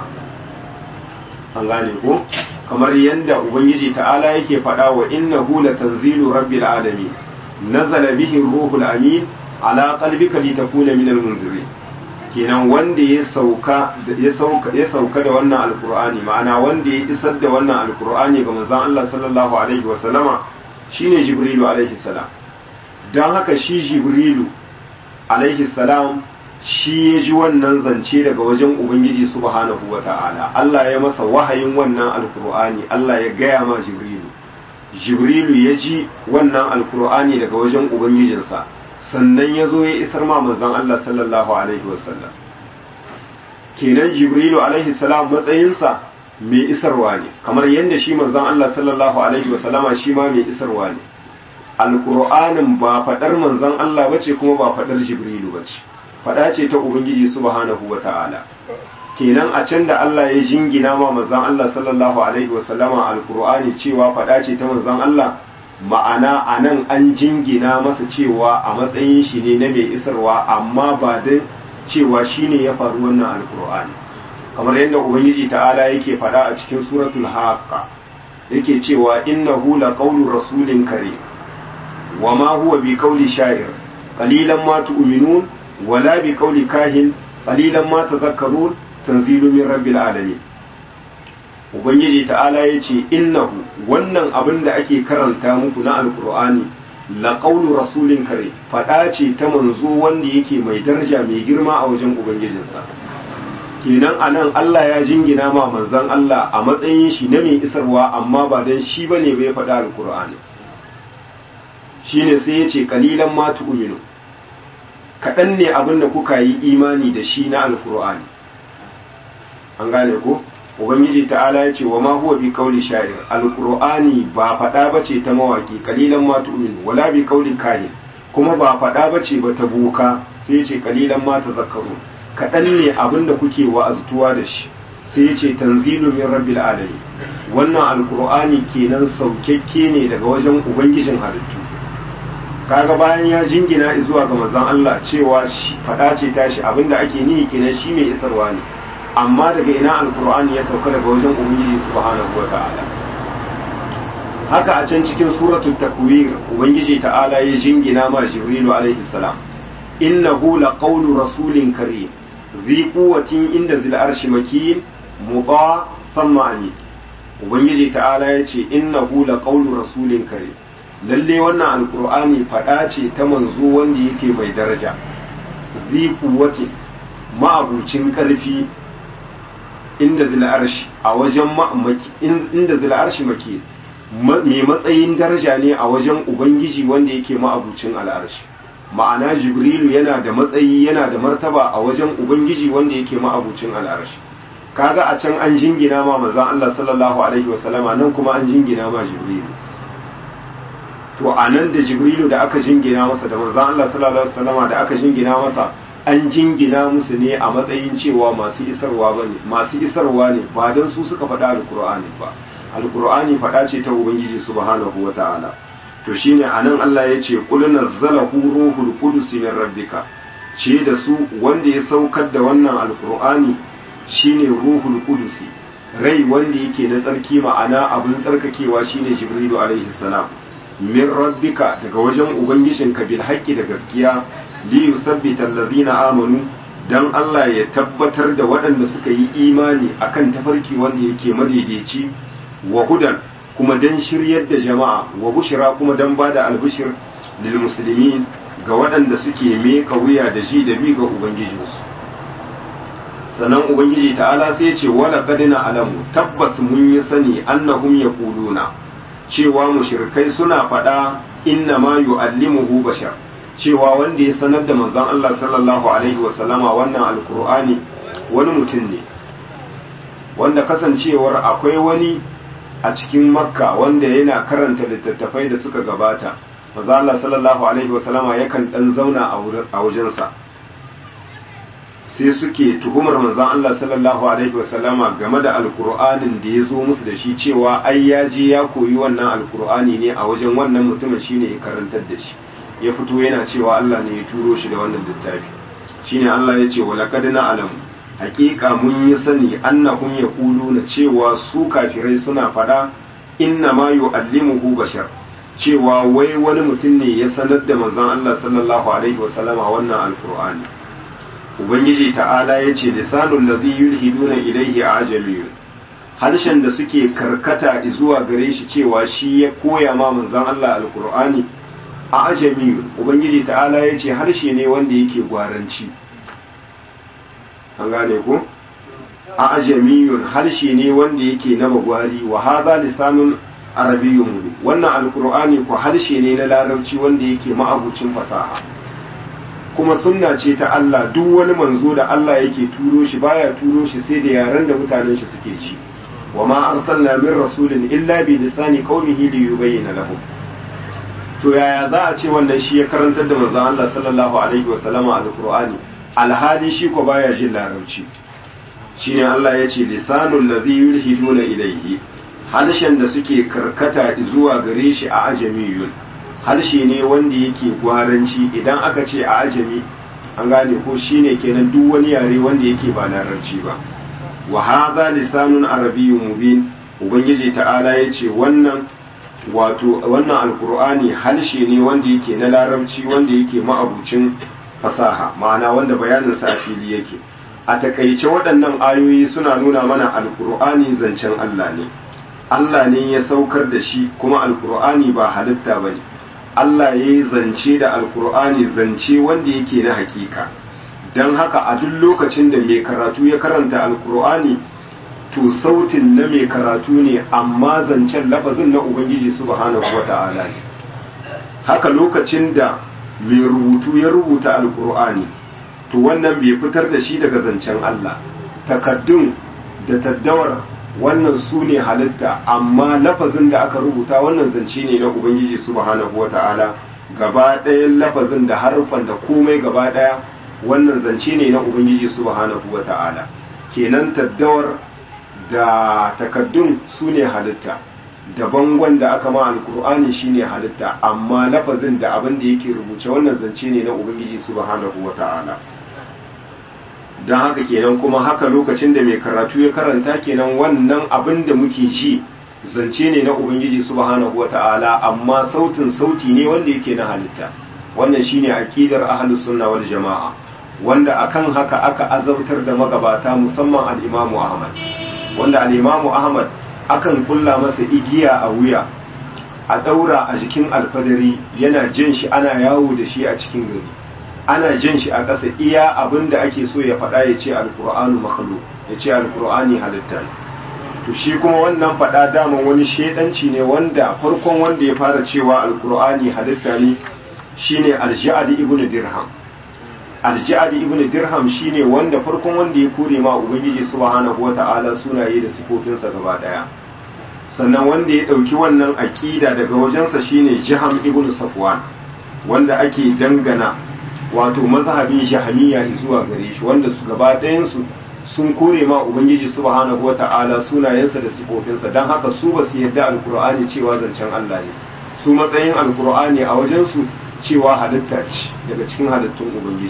an gane ko kamar yanda ubangiji ta'ala yake faɗa wa innahu latanzilu rabbil alamin nazala bihi ruhul amin ala qalbika litakuna minal munzirin kenan wanda ya sauka da wannan alkur'ani ma'ana wanda ya isar da wannan alkur'ani ga manzon Allah sallallahu alaihi wasallama shine jibrilu alaihi salam. don haka shi jibrilu alaihi salam shi ya ji wannan zance daga wajen ubangiji subhanahu wata'ala. Allah ya masa wahayin wannan alkur'ani, Allah ya gaya ma jibrilu ya ji wannan alkur'ani daga wajen ubangijinsa, sannan ya zo ya isar ma manzon Allah sallallahu alaihi wasallam. kenan jibrilu alaihi salam matsayinsa mai isarwa ne, kamar yadda shi manzon Allah sallallahu alaihi wasallama shi ma mai isarwa ne. alkur'anin ba faɗar manzon Allah bace kuma ba faɗar jibrilu bace, faɗa ce ta ubangiji subhanahu wata'ala. kenan a can da Allah ya jingina ma manzon Allah sallallahu alaihi wasallama alkur'ani cewa faɗa ce ta manzon Allah, ma'ana anan an jingina masa cewa a matsayin shi ne na mai isarwa, amma ba da cewa shine ya faru wannan alkur'ani. kamar yadda ubangiji ta'ala yake faɗa a cikin suratul haqqa yake cewa innahu laqawlu rasulin karim wama huwa biqawli sha'ir qalilan ma tu'minun wala biqawli kahin qalilan ma tadhakkarun tanzilu min rabbil alamin. ubangiji ta'ala yace innahu wannan abin da ake karanta muku na alqur'ani laqawlu rasulin karim, fada ce ta manzo wanda yake mai daraja mai girma a wajen ubangijinsa. kenan anan Allah ya jingina ma manzon Allah a matsayin shi na mai isarwa, amma ba dan shi bane bai faɗa alqur'ani. shine sai yace qalilan ma tu'minu, kaɗan ne abin da kuka yi imani da shi na alqur'ani. an gane ko ubangiji ta'ala yace wa ma huwa bi qawli sha'ir, alqur'ani ba faɗa bace ta mawaki, qalilan ma tu'minu, wala bi qawli kahin, kuma ba faɗa bace ba ta boka, sai yace qalilan ma tadhakkarun, kaɗan ne abin da kuke wa'aztuwa da shi. sai ya ce tanzilu min rabbil alamin, wannan alkur'ani kenan saukakke ne daga wajen ubangijin halittu. kaga bayan ya jingina zuwa ga manzon Allah cewa faɗa ce tashi, abinda ake nihi kenan shi mai isarwa ne, amma daga ina alkur'ani ya sauka daga wajen ubangiji subhanahu wata'ala. haka a can cikin suratul takwir ubangiji ta'ala ya jingina ma jibrilu alaihi salam innahu laqawlu rasulin karim zi quwwatin inda zil arshi makin muta thumma amin. ubangiji ta'ala yace innahu laqawlu rasulin karim, lalle wannan alqur'ani fada ce ta manzo wanda yake mai daraja, zi quwwatin ma'abucin karfi inda zil arshi a wajen inda zil arshi makin, mai matsayin daraja ne a wajen ubangiji wanda yake ma'abucin al'arshi. ma'ana jibrilu yana da matsayi, yana da martaba a wajen ubangiji wanda yake ma'abucin al'arshi. kaga a can an jingina ma manzon Allah sallallahu alaihi wasallama, nan kuma an jingina ma jibrilu. to anan da jibrilu da aka jingina masa da manzon Allah sallallahu alaihi wasallama da aka jingina masa, an jingina musu ne a matsayin cewa masu isarwa ne ba dan su suka faɗa alqur'ani ba. alqur'ani faɗa ce ta ubangiji subhanahu wata'ala. to shine anan Allah ya ce qul nazzalahu ruhul qudus min rabbika, ce da su wanda ya saukar da wannan alqur'ani shine ruhul qudus, rai wanda yake na tsarki, ma'ana abin tsarkakewa shine jibrilu alaihi salam, min rabbika daga wajen ubangijinka bil haqqi da gaskiya, li yusabbita allazina amanu, dan Allah ya tabbatar da waɗanda suka yi imani akan tafarki wanda yake madaidaici, wa hudan kuma dan shiryar da jama'a, wa bushira kuma dan bada albishir lil muslimin ga waɗanda suke meka wuya da ji da bi ga ubangijinsu. sannan ubangiji ta'ala sai ya ce wala qadina alamu, tabbas mun yi sani annahum yaquluna, cewa mushrikai suna faɗa inna ma yu'allimuhu bashar, cewa wanda ya sanar da manzon Allah sallallahu alaihi wa sallama wannan alqur'ani wani mutum ne, wanda kasancewar akwai wani a cikin makka wanda yana karanta littattafai da suka gabata, manzo Allah sallallahu alaihi wasallama yakan dan zauna a wajensa, sai suke tuhumar manzo Allah sallallahu alaihi wasallama game da alkur'anin da ya zo musu da shi, cewa ai ya je ya koyi wannan alkur'ani ne a wajen wannan mutumin, shine ya karantar da shi, ya fito yana cewa Allah ne ya turo shi da wannan littafi. shine Allah ya ce walaqad na'lamu, hakika mun yi sani annahum yaquluna, cewa su kafirai suna fada inna ma yu'allimuhu bashar, cewa wai wani mutum ne ya sanar da manzon Allah sallallahu alaihi wasallama wannan alqur'ani. ubangiji ta'ala ya ce lisanul ladhi yulhiduna ilayhi ajamiyun, harshen da suke karkata zuwa gare shi cewa shi ya koya ma manzon Allah alqur'ani ajamiyun, ubangiji ta'ala ya ce harshe ne wanda yake gwaranci. an gane ko ajamiyun, harshe ne wanda yake na bagwari. wa hadha lisanun arabiyyun, wannan alqur'ani ko harshe ne na larabci wanda yake ma'abucin fasaha. kuma sunna ce ta Allah, duk wani manzo da Allah yake turo shi baya turo shi sai da yaren da mutanen shi suke ji. wa ma arsalna min rasulin illa bi lisani qaumihi li yubayyana lahum. to yaya za a ce wannan shi ya karantar da manzon Allah sallallahu alaihi wa sallama alqur'ani alhadi shi ko baya jin larabci? shine Allah ya ce lisanul ladhi yulhiduna ilayhi, harshen da suke karkata zuwa gare shi a ajamiyun, harshe ne wanda yake gwaranci. idan aka ce a ajami an gane ko shine kenan duk wani yare wanda yake ba larabci ba. wa hadha lisanun arabiyyun mubin, ubangiji ta'ala yace wannan wannan alqur'ani harshe ne wanda yake na larabci wanda yake ma'abucin fasaha, ma'ana wanda bayanin sa fili yake. a takaice waɗannan ayoyi suna nuna mana alqur'ani zancen Allah ne. Allah ne ya saukar da shi, kuma alqur'ani ba halitta bane. Allah ya yi zance da alkur'ani zance wanda yake na hakika. don haka a duk lokacin da mai karatu ya karanta alkur'ani to sautin na mai karatu ne, amma zancen lafazin na ubangiji subhanahu wata'ala ne. haka lokacin da mai rubutu ya rubuta alkur'ani to wannan bai fitar da shi daga zancen Allah. takaddun da taddawar wannan su ne halitta, amma lafazin da aka rubuta wannan zance ne na ubangiji subhanahu wata'ala. gaba ɗayan lafazin da harfan da komai gaba ɗaya wannan zance ne na ubangiji subhanahu wata'ala. kenan taddawar da takaddun su ne halitta, da bangon da aka ma alkur'ani shine halitta, amma lafazin da abin da yake rubuce wannan zance ne na ubangiji subhanahu wata'ala. don haka kenan kuma haka lokacin da mai karatu ya karanta kenan wannan abin da muke ji zance ne na ubangiji subhanahu wata'ala, amma sauti ne wanda yake na halitta. wannan shine aqidar ahlus sunna wal jama'a, wanda akan haka aka azabtar da magabata, musamman al-Imam Ahmad, wanda al-Imam Ahmad akan kulla masa igiya a wuya a daura a jikin alfadari, yana jin shi ana yawo da shi a cikin gari, ana jin shi a ƙasa. iya abin da ake so ya faɗa ya ce alƙur'anu makhluq, ya ce alƙur'ani halitta ne. to shi kuma wannan faɗa daman wani shedanci ne, wanda farkon wanda ya fara cewa alƙur'ani halitta ne shine al-Ja'd ibn Dirham. al-Ja'd ibn Dirham shine wanda farkon wanda ya kore ma ubangiji subhanahu wata'ala sunaye da sifofinsa gaba daya. sannan wanda ya dauki wannan aqida daga wajensa shine Jaham ibn Safwan, wanda ake dangana wato mazhabin Jahmiyya zuwa gare shi, wanda su gaba ɗayan su sun kore ma ubangiji subhanahu wata'ala sunayensa da sifofinsa. dan haka su ba su yarda alqur'ani cewa zancen Allah ne, su matsayin alqur'ani a wajen su cewa halitta ce daga cikin halittun ubangiji.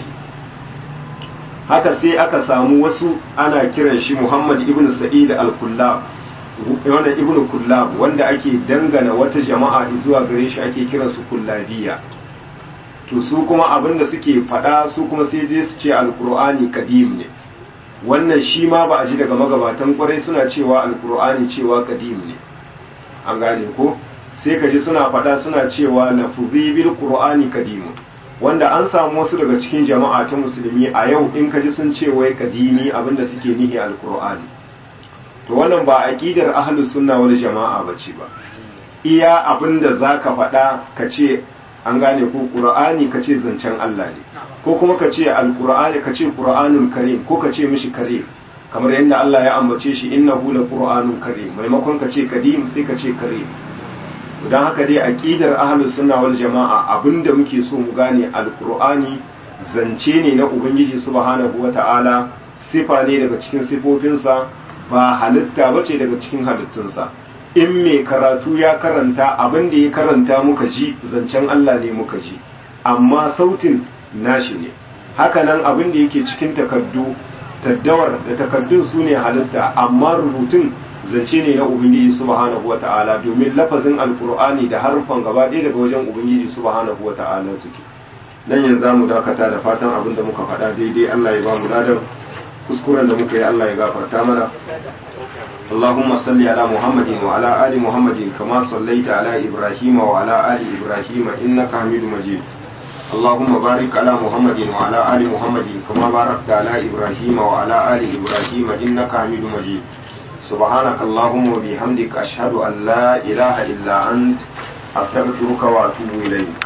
haka sai aka samu wasu ana kiran shi Muhammad ibn Sa'id al-Kullab, wanda ibn Kullab, wanda ake dangana wata jama'a zuwa gare shi ake kiran su Kullabiyya. to su kuma abinda suke faɗa su kuma sai je su ce alqur'ani kadim ne. wannan shi ma ba a ji daga magabatan kwarai suna cewa alqur'ani cewa kadim ne. an gane ko? sai ka ji suna faɗa suna cewa lafuzi bil qur'ani kadimun, wanda an samu wasu daga cikin jama'a ta musulmi a yau in ka ji sun ce wai kadimi abinda suke nihi alqur'ani. to wannan ba aqidar ahlus sunna wal jama'a bace ba. iya abinda zaka faɗa ka ce an gane ko qur'ani ka ce zancen Allah ne, ko kuma ka ce alqur'ani ka ce qur'anul karim, ko ka ce mishi karim, kamar yadda Allah ya ambace shi innahu la qur'anul karim, maimakon ka ce kadim sai ka ce karim. don haka dai aqidar ahlus sunna wal jama'a abinda muke so mu gane alqur'ani zance ne na ubangiji subhanahu wata'ala, sifa ne daga cikin sifofinsa, ba halitta bace daga cikin halittunsa. in mai karatu ya karanta abinda ya karanta muka ji zancen Allah ne muka ji, amma sautin nashi ne. hakanan abinda yake cikin takaddu, taddawar da takaddun su ne halitta, amma rubutun zance ne na ubangiji subhanahu wata'ala, domin lafazin alkur'ani da harfan gaba ɗaya daga wajen ubangiji subhanahu wata'ala suke. nan yanzu za mu dakata da fatan abin da muka faɗa daidai Allah ya ba mu ladan kuskuren da muka yi Allah ya gafarta mana. اللهم صل على محمد وعلى آل محمد كما صليت على إبراهيم وعلى آل إبراهيم إنك حميد مجيد. اللهم بارك على محمد وعلى آل محمد كما باركت على إبراهيم وعلى آل إبراهيم إنك حميد مجيد. سبحانك اللهم وبحمدك أشهد أن لا إله إلا أنت أستغفرك وأتوب إليك.